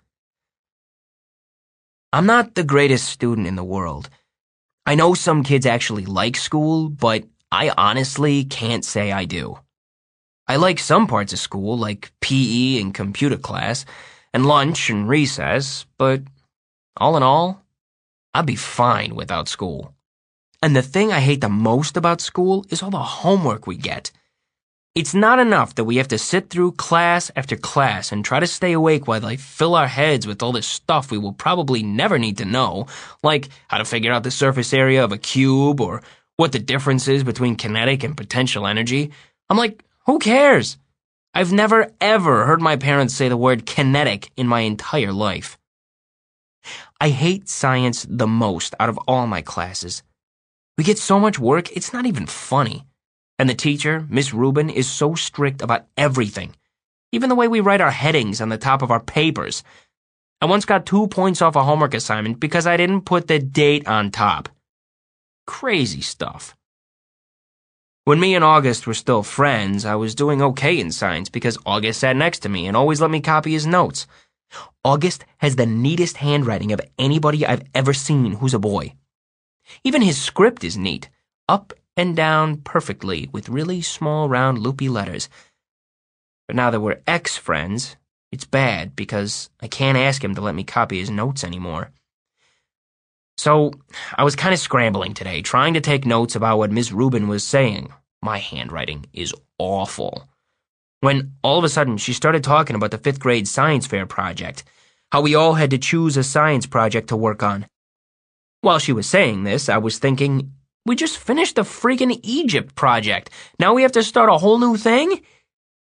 I'm not the greatest student in the world. I know some kids actually like school, but I honestly can't say I do. I like some parts of school, like PE and computer class, and lunch and recess, but all in all, I'd be fine without school. And the thing I hate the most about school is all the homework we get. It's not enough that we have to sit through class after class and try to stay awake while they fill our heads with all this stuff we will probably never need to know, like how to figure out the surface area of a cube or what the difference is between kinetic and potential energy. I'm like, who cares? I've never, ever heard my parents say the word kinetic in my entire life. I hate science the most out of all my classes. We get so much work, it's not even funny. And the teacher, Miss Rubin, is so strict about everything. Even the way we write our headings on the top of our papers. I once got 2 points off a homework assignment because I didn't put the date on top. Crazy stuff. When me and August were still friends, I was doing okay in science because August sat next to me and always let me copy his notes. August has the neatest handwriting of anybody I've ever seen who's a boy. Even his script is neat, up and down perfectly with really small round loopy letters. But now that we're ex-friends, it's bad because I can't ask him to let me copy his notes anymore. So I was kind of scrambling today, trying to take notes about what Miss Rubin was saying. My handwriting is awful. When all of a sudden she started talking about the 5th grade science fair project, how we all had to choose a science project to work on. While she was saying this, I was thinking, we just finished the freaking Egypt project. Now we have to start a whole new thing?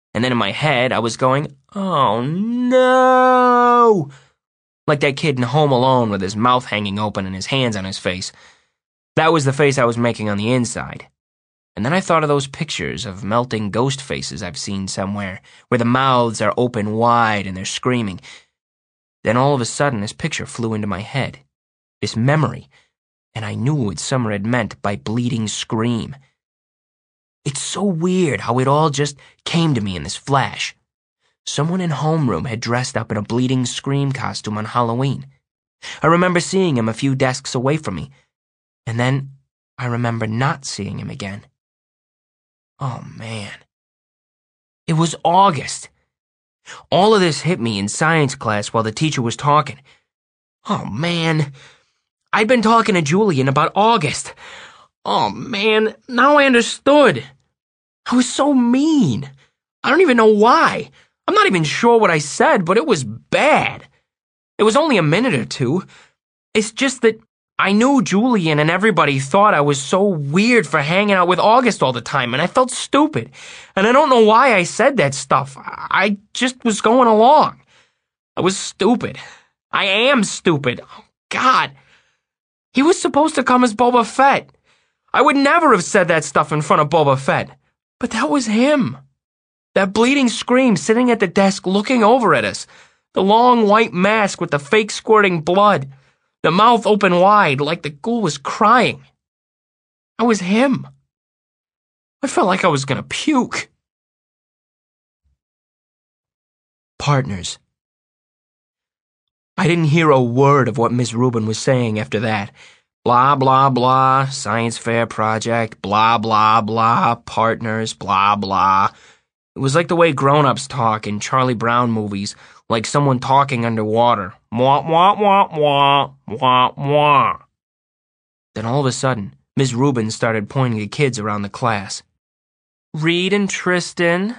And then in my head, I was going, "Oh no!" Like that kid in Home Alone with his mouth hanging open and his hands on his face. That was the face I was making on the inside. And then I thought of those pictures of melting ghost faces I've seen somewhere, where the mouths are open wide and they're screaming. Then all of a sudden, this picture flew into my head. This memory. And I knew what Summer had meant by bleeding scream. It's so weird how it all just came to me in this flash. Someone in homeroom had dressed up in a bleeding scream costume on Halloween. I remember seeing him a few desks away from me. And then I remember not seeing him again. Oh, man. It was August. All of this hit me in science class while the teacher was talking. Oh, man. I'd been talking to Julian about August. Oh, man. Now I understood. I was so mean. I don't even know why. I'm not even sure what I said, but it was bad. It was only a minute or two. It's just that I knew Julian and everybody thought I was so weird for hanging out with August all the time, and I felt stupid. And I don't know why I said that stuff. I just was going along. I was stupid. I am stupid. Oh, God. He was supposed to come as Boba Fett. I would never have said that stuff in front of Boba Fett. But that was him. That bleeding scream sitting at the desk looking over at us. The long white mask with the fake squirting blood. The mouth open wide like the ghoul was crying. I was him. I felt like I was gonna puke. Partners. I didn't hear a word of what Miss Rubin was saying after that. Blah, blah, blah, science fair project, blah, blah, blah, partners, blah, blah. It was like the way grown-ups talk in Charlie Brown movies, like someone talking underwater. Mwah, mwah, mwah, mwah, mwah, mwah. Then all of a sudden, Ms. Rubin started pointing at kids around the class. Reed and Tristan,